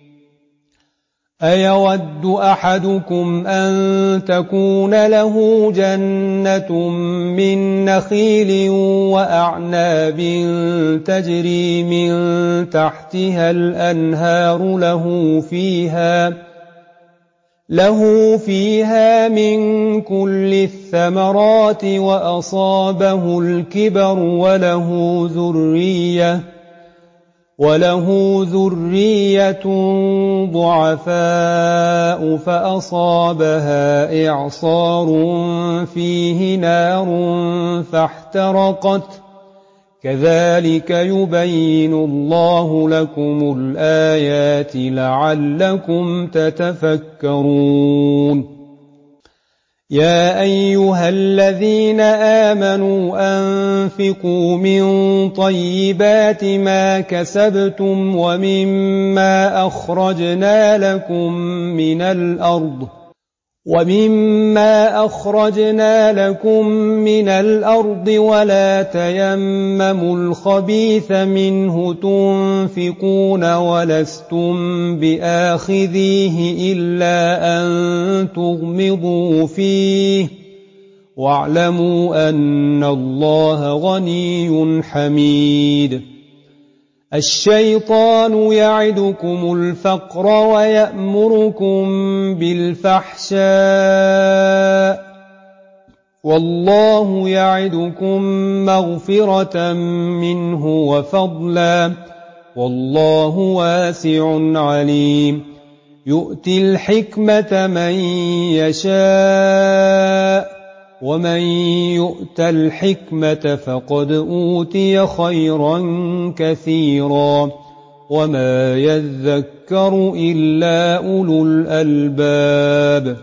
أيود أحدكم أن تكون له جنة من نخيل وأعناب تجري من تحتها الأنهار له فيها له فيها من كل الثمرات وأصابه الكبر وله ذرية وله ذرية ضعفاء فأصابها إعصار فيه نار فاحترقت كذلك يبين الله لكم الآيات لعلكم تتفكرون. يا أيها الذين آمنوا أنفقوا من طيبات ما كسبتم ومما أخرجنا لكم من الأرض ومما أخرجنا لكم من الأرض ولا تيمموا الخبيث منه تنفقون ولستم بآخذيه إلا أن تغمضوا فيه واعلموا أن الله غني حميد. الشيطان يعدكم الفقر ويأمركم بالفحشاء والله يعدكم مغفرة منه وفضلا والله واسع عليم. يؤتي الحكمة من يشاء ومن يؤت الحكمة فقد أوتي خيرا كثيرا وما يذكر إلا أولو الألباب.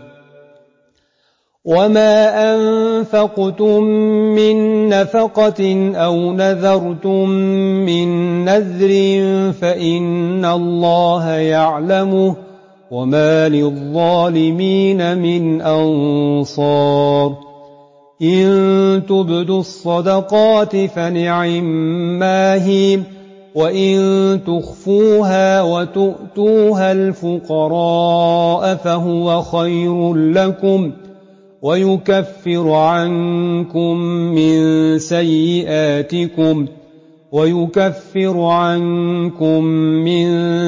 وما أنفقتم من نفقة أو نذرتم من نذر فإن الله يعلمه وما للظالمين من أنصار. إن تبدوا الصدقات فنعما هي وإن تخفوها وتؤتوها الفقراء فهو خير لكم ويكفر عنكم من سيئاتكم ويكفر عنكم من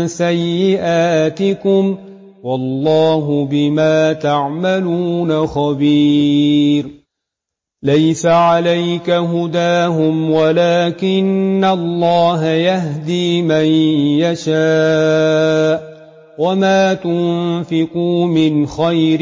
سيئاتكم والله بما تعملون خبير. ليس عليك هداهم ولكن الله يهدي من يشاء وما تنفقوا من خير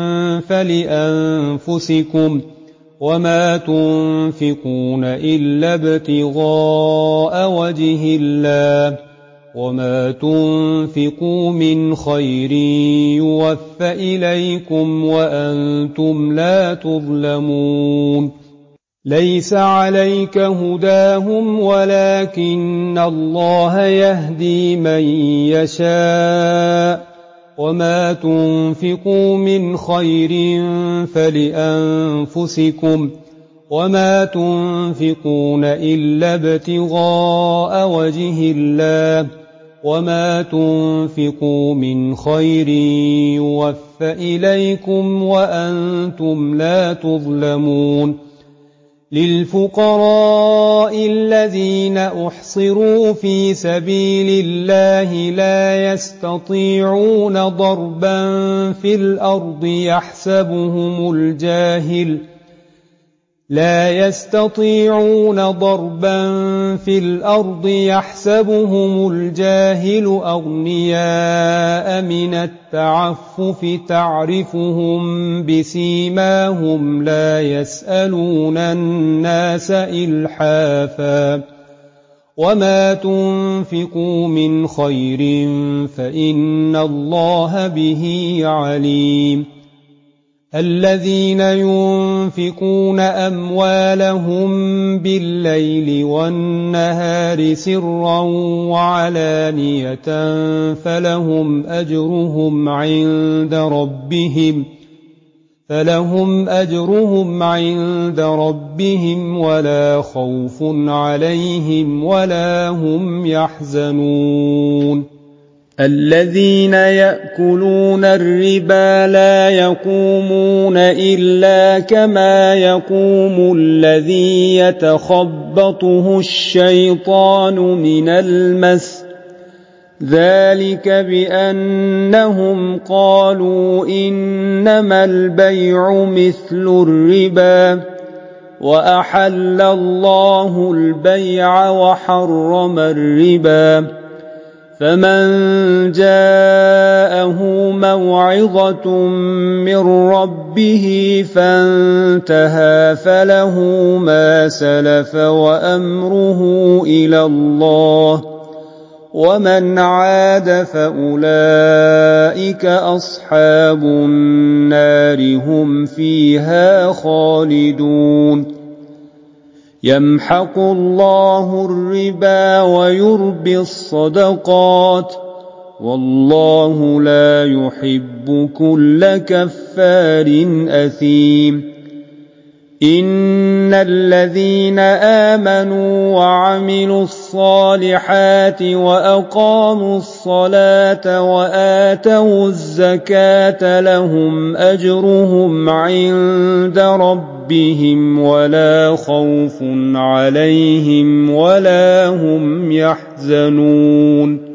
فلأنفسكم وما تنفقون إلا ابتغاء وجه الله وما تنفقوا من خير يوفى إليكم وأنتم لا تظلمون. ليس عليك هداهم ولكن الله يهدي من يشاء وما تنفقوا من خير فلأنفسكم وما تنفقون إلا ابتغاء وجه الله وما تنفقوا من خير يوفى إليكم وأنتم لا تظلمون. للفقراء الذين أحصروا في سبيل الله لا يستطيعون ضربا في الأرض يحسبهم الجاهل لا يستطيعون ضربا في الأرض يحسبهم الجاهل أغنياء من التعفف تعرفهم بسيماهم لا يسألون الناس إلحافا وما تنفقوا من خير فإن الله به عليم. الذين ينفقون أموالهم بالليل والنهار سرا وعلانية فلهم أجرهم عند ربهم فلهم أجرهم عند ربهم ولا خوف عليهم ولا هم يحزنون. الذين يأكلون الربا لا يقومون إلا كما يقوم الذي يتخبطه الشيطان من المس ذلك بأنهم قالوا إنما البيع مثل الربا وأحل الله البيع وحرم الربا فمن جاءه موعظة من ربه فانتهى فله ما سلف وأمره إلى الله ومن عاد فأولئك أصحاب النار هم فيها خالدون. يمحق الله الربا ويربي الصدقات والله لا يحب كل كفار أثيم. إن الذين آمنوا وعملوا الصالحات وأقاموا الصلاة وآتوا الزكاة لهم أجرهم عند ربهم ولا خوف عليهم ولا هم يحزنون.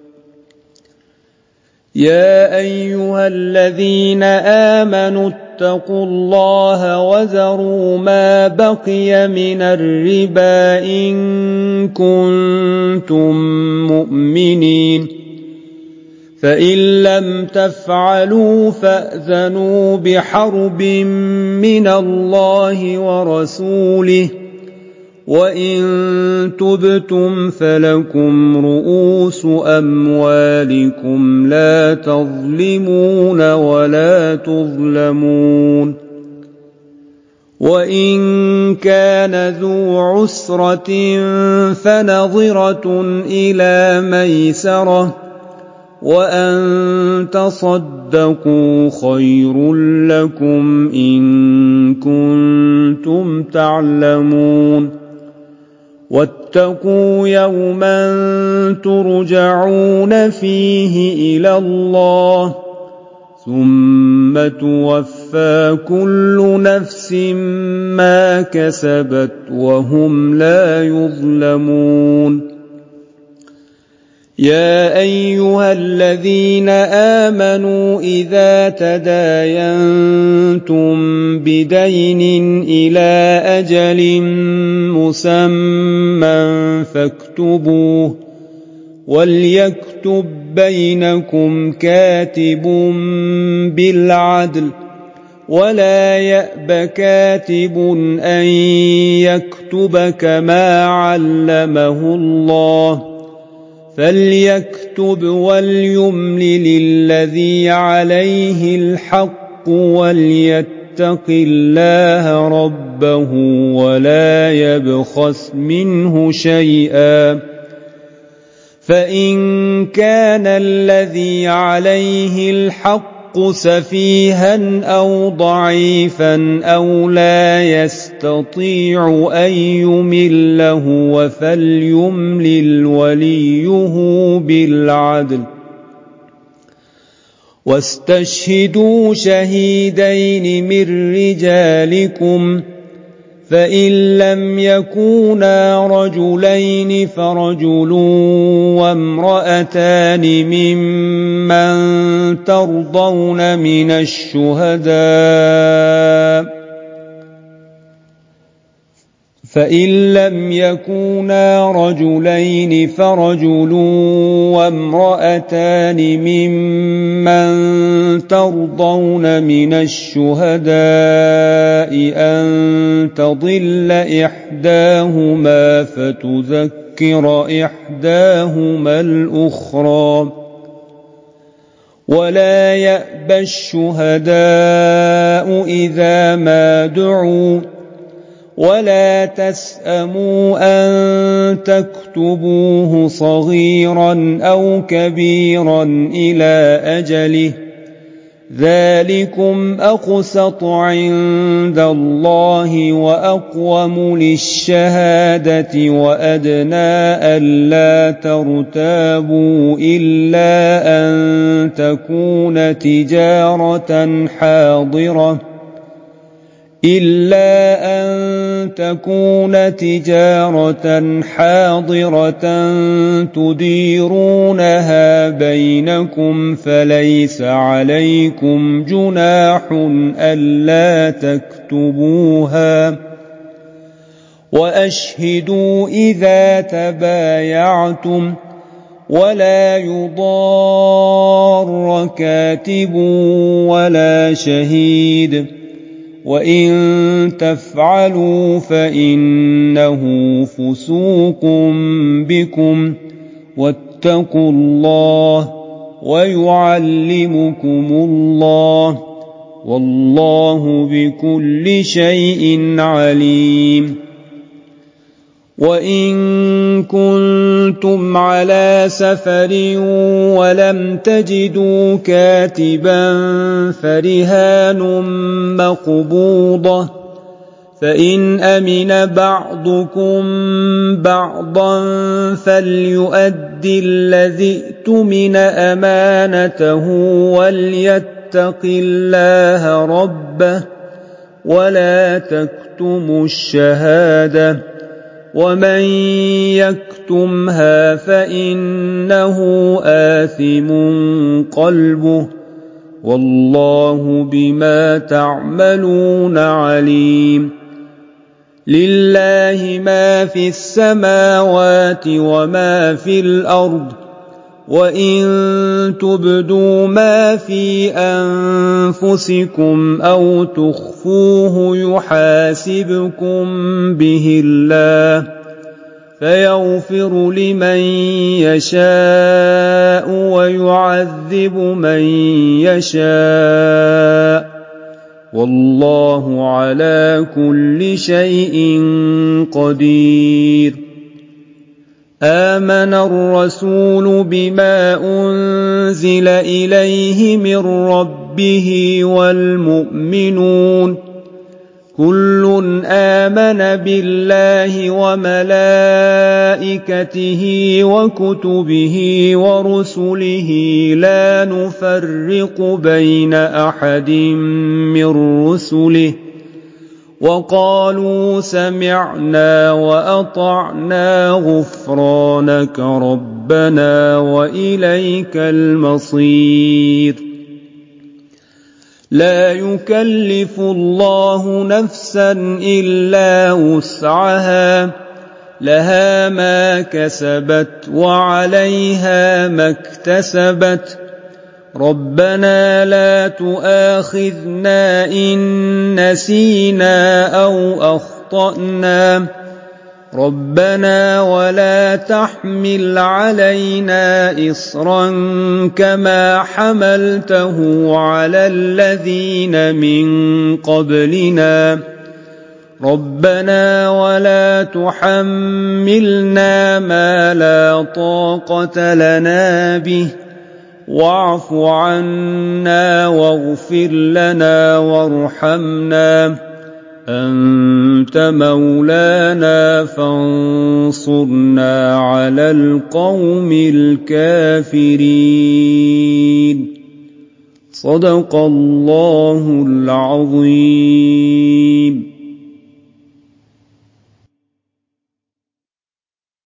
يا أيها الذين آمنوا اتقوا الله وذروا ما بقي من الربا إن كنتم مؤمنين فإن لم تفعلوا فأذنوا بحرب من الله ورسوله وإن تبتم فلكم رؤوس أموالكم لا تظلمون ولا تظلمون. وإن كان ذو عسرة فنظرة إلى ميسرة وأن تصدقوا خير لكم إن كنتم تعلمون. واتقوا يوما ترجعون فيه إلى الله ثم توفى كل نفس ما كسبت وهم لا يظلمون. يا أيها الذين آمنوا إذا تداينتم بدين إلى أجل مسمى فاكتبوه وليكتب بينكم كاتب بالعدل ولا يأب كاتب أن يكتب كما علمه الله فليكتب وليملل الذي عليه الحق وليتق الله ربه ولا يبخس منه شيئا فإن كان الذي عليه الحق سفيها أو ضعيفا أو لا يستطيع أن يمل هو فليملل وليه بالعدل واستشهدوا شهيدين من رجالكم فإن لم يكونا رجلين فرجل وامرأتان ممن ترضون من الشهداء فإن لم يكونا رجلين فرجل وامرأتان ممن ترضون من الشهداء أن تضل إحداهما فتذكر إحداهما الأخرى ولا يأبى الشهداء إذا ما دعوا ولا تسأموا أن تكتبوه صغيرا أو كبيرا إلى أجله ذلكم أقسط عند الله وأقوم للشهادة وأدنى ألا ترتابوا إلا أن تكون تجارة حاضرة إلا أن تكون تجارة حاضرة تديرونها بينكم فليس عليكم جناح ألا تكتبوها وأشهدوا إذا تبايعتم ولا يضار كاتب ولا شهيد وإن تفعلوا فإنه فسوق بكم واتقوا الله ويعلمكم الله والله بكل شيء عليم. وإن كنتم على سفر ولم تجدوا كاتبا فرهان مقبوضة فإن أمن بعضكم بعضا فليؤدي الذي اؤتمن أمانته وليتق الله ربه ولا تكتموا الشهادة ومن يكتمها فإنه آثم قلبه والله بما تعملون عليم. لله ما في السماوات وما في الأرض وإن تبدوا ما في أنفسكم أو تخفوه يحاسبكم به الله فيغفر لمن يشاء ويعذب من يشاء والله على كل شيء قدير. آمن الرسول بما أنزل إليه من ربه والمؤمنون كل آمن بالله وملائكته وكتبه ورسله لا نفرق بين أحد من رسله وقالوا سمعنا وأطعنا غفرانك ربنا وإليك المصير لا يكلف الله نفسا إلا وسعها لها ما كسبت وعليها ما اكتسبت ربنا لا تؤاخذنا إن نسينا أو أخطأنا ربنا ولا تحمل علينا إصرا كما حملته على الذين من قبلنا ربنا ولا تحملنا ما لا طاقة لنا به واعف عنا واغفر لنا وارحمنا أنت مولانا فانصرنا على القوم الكافرين صدق الله العظيم.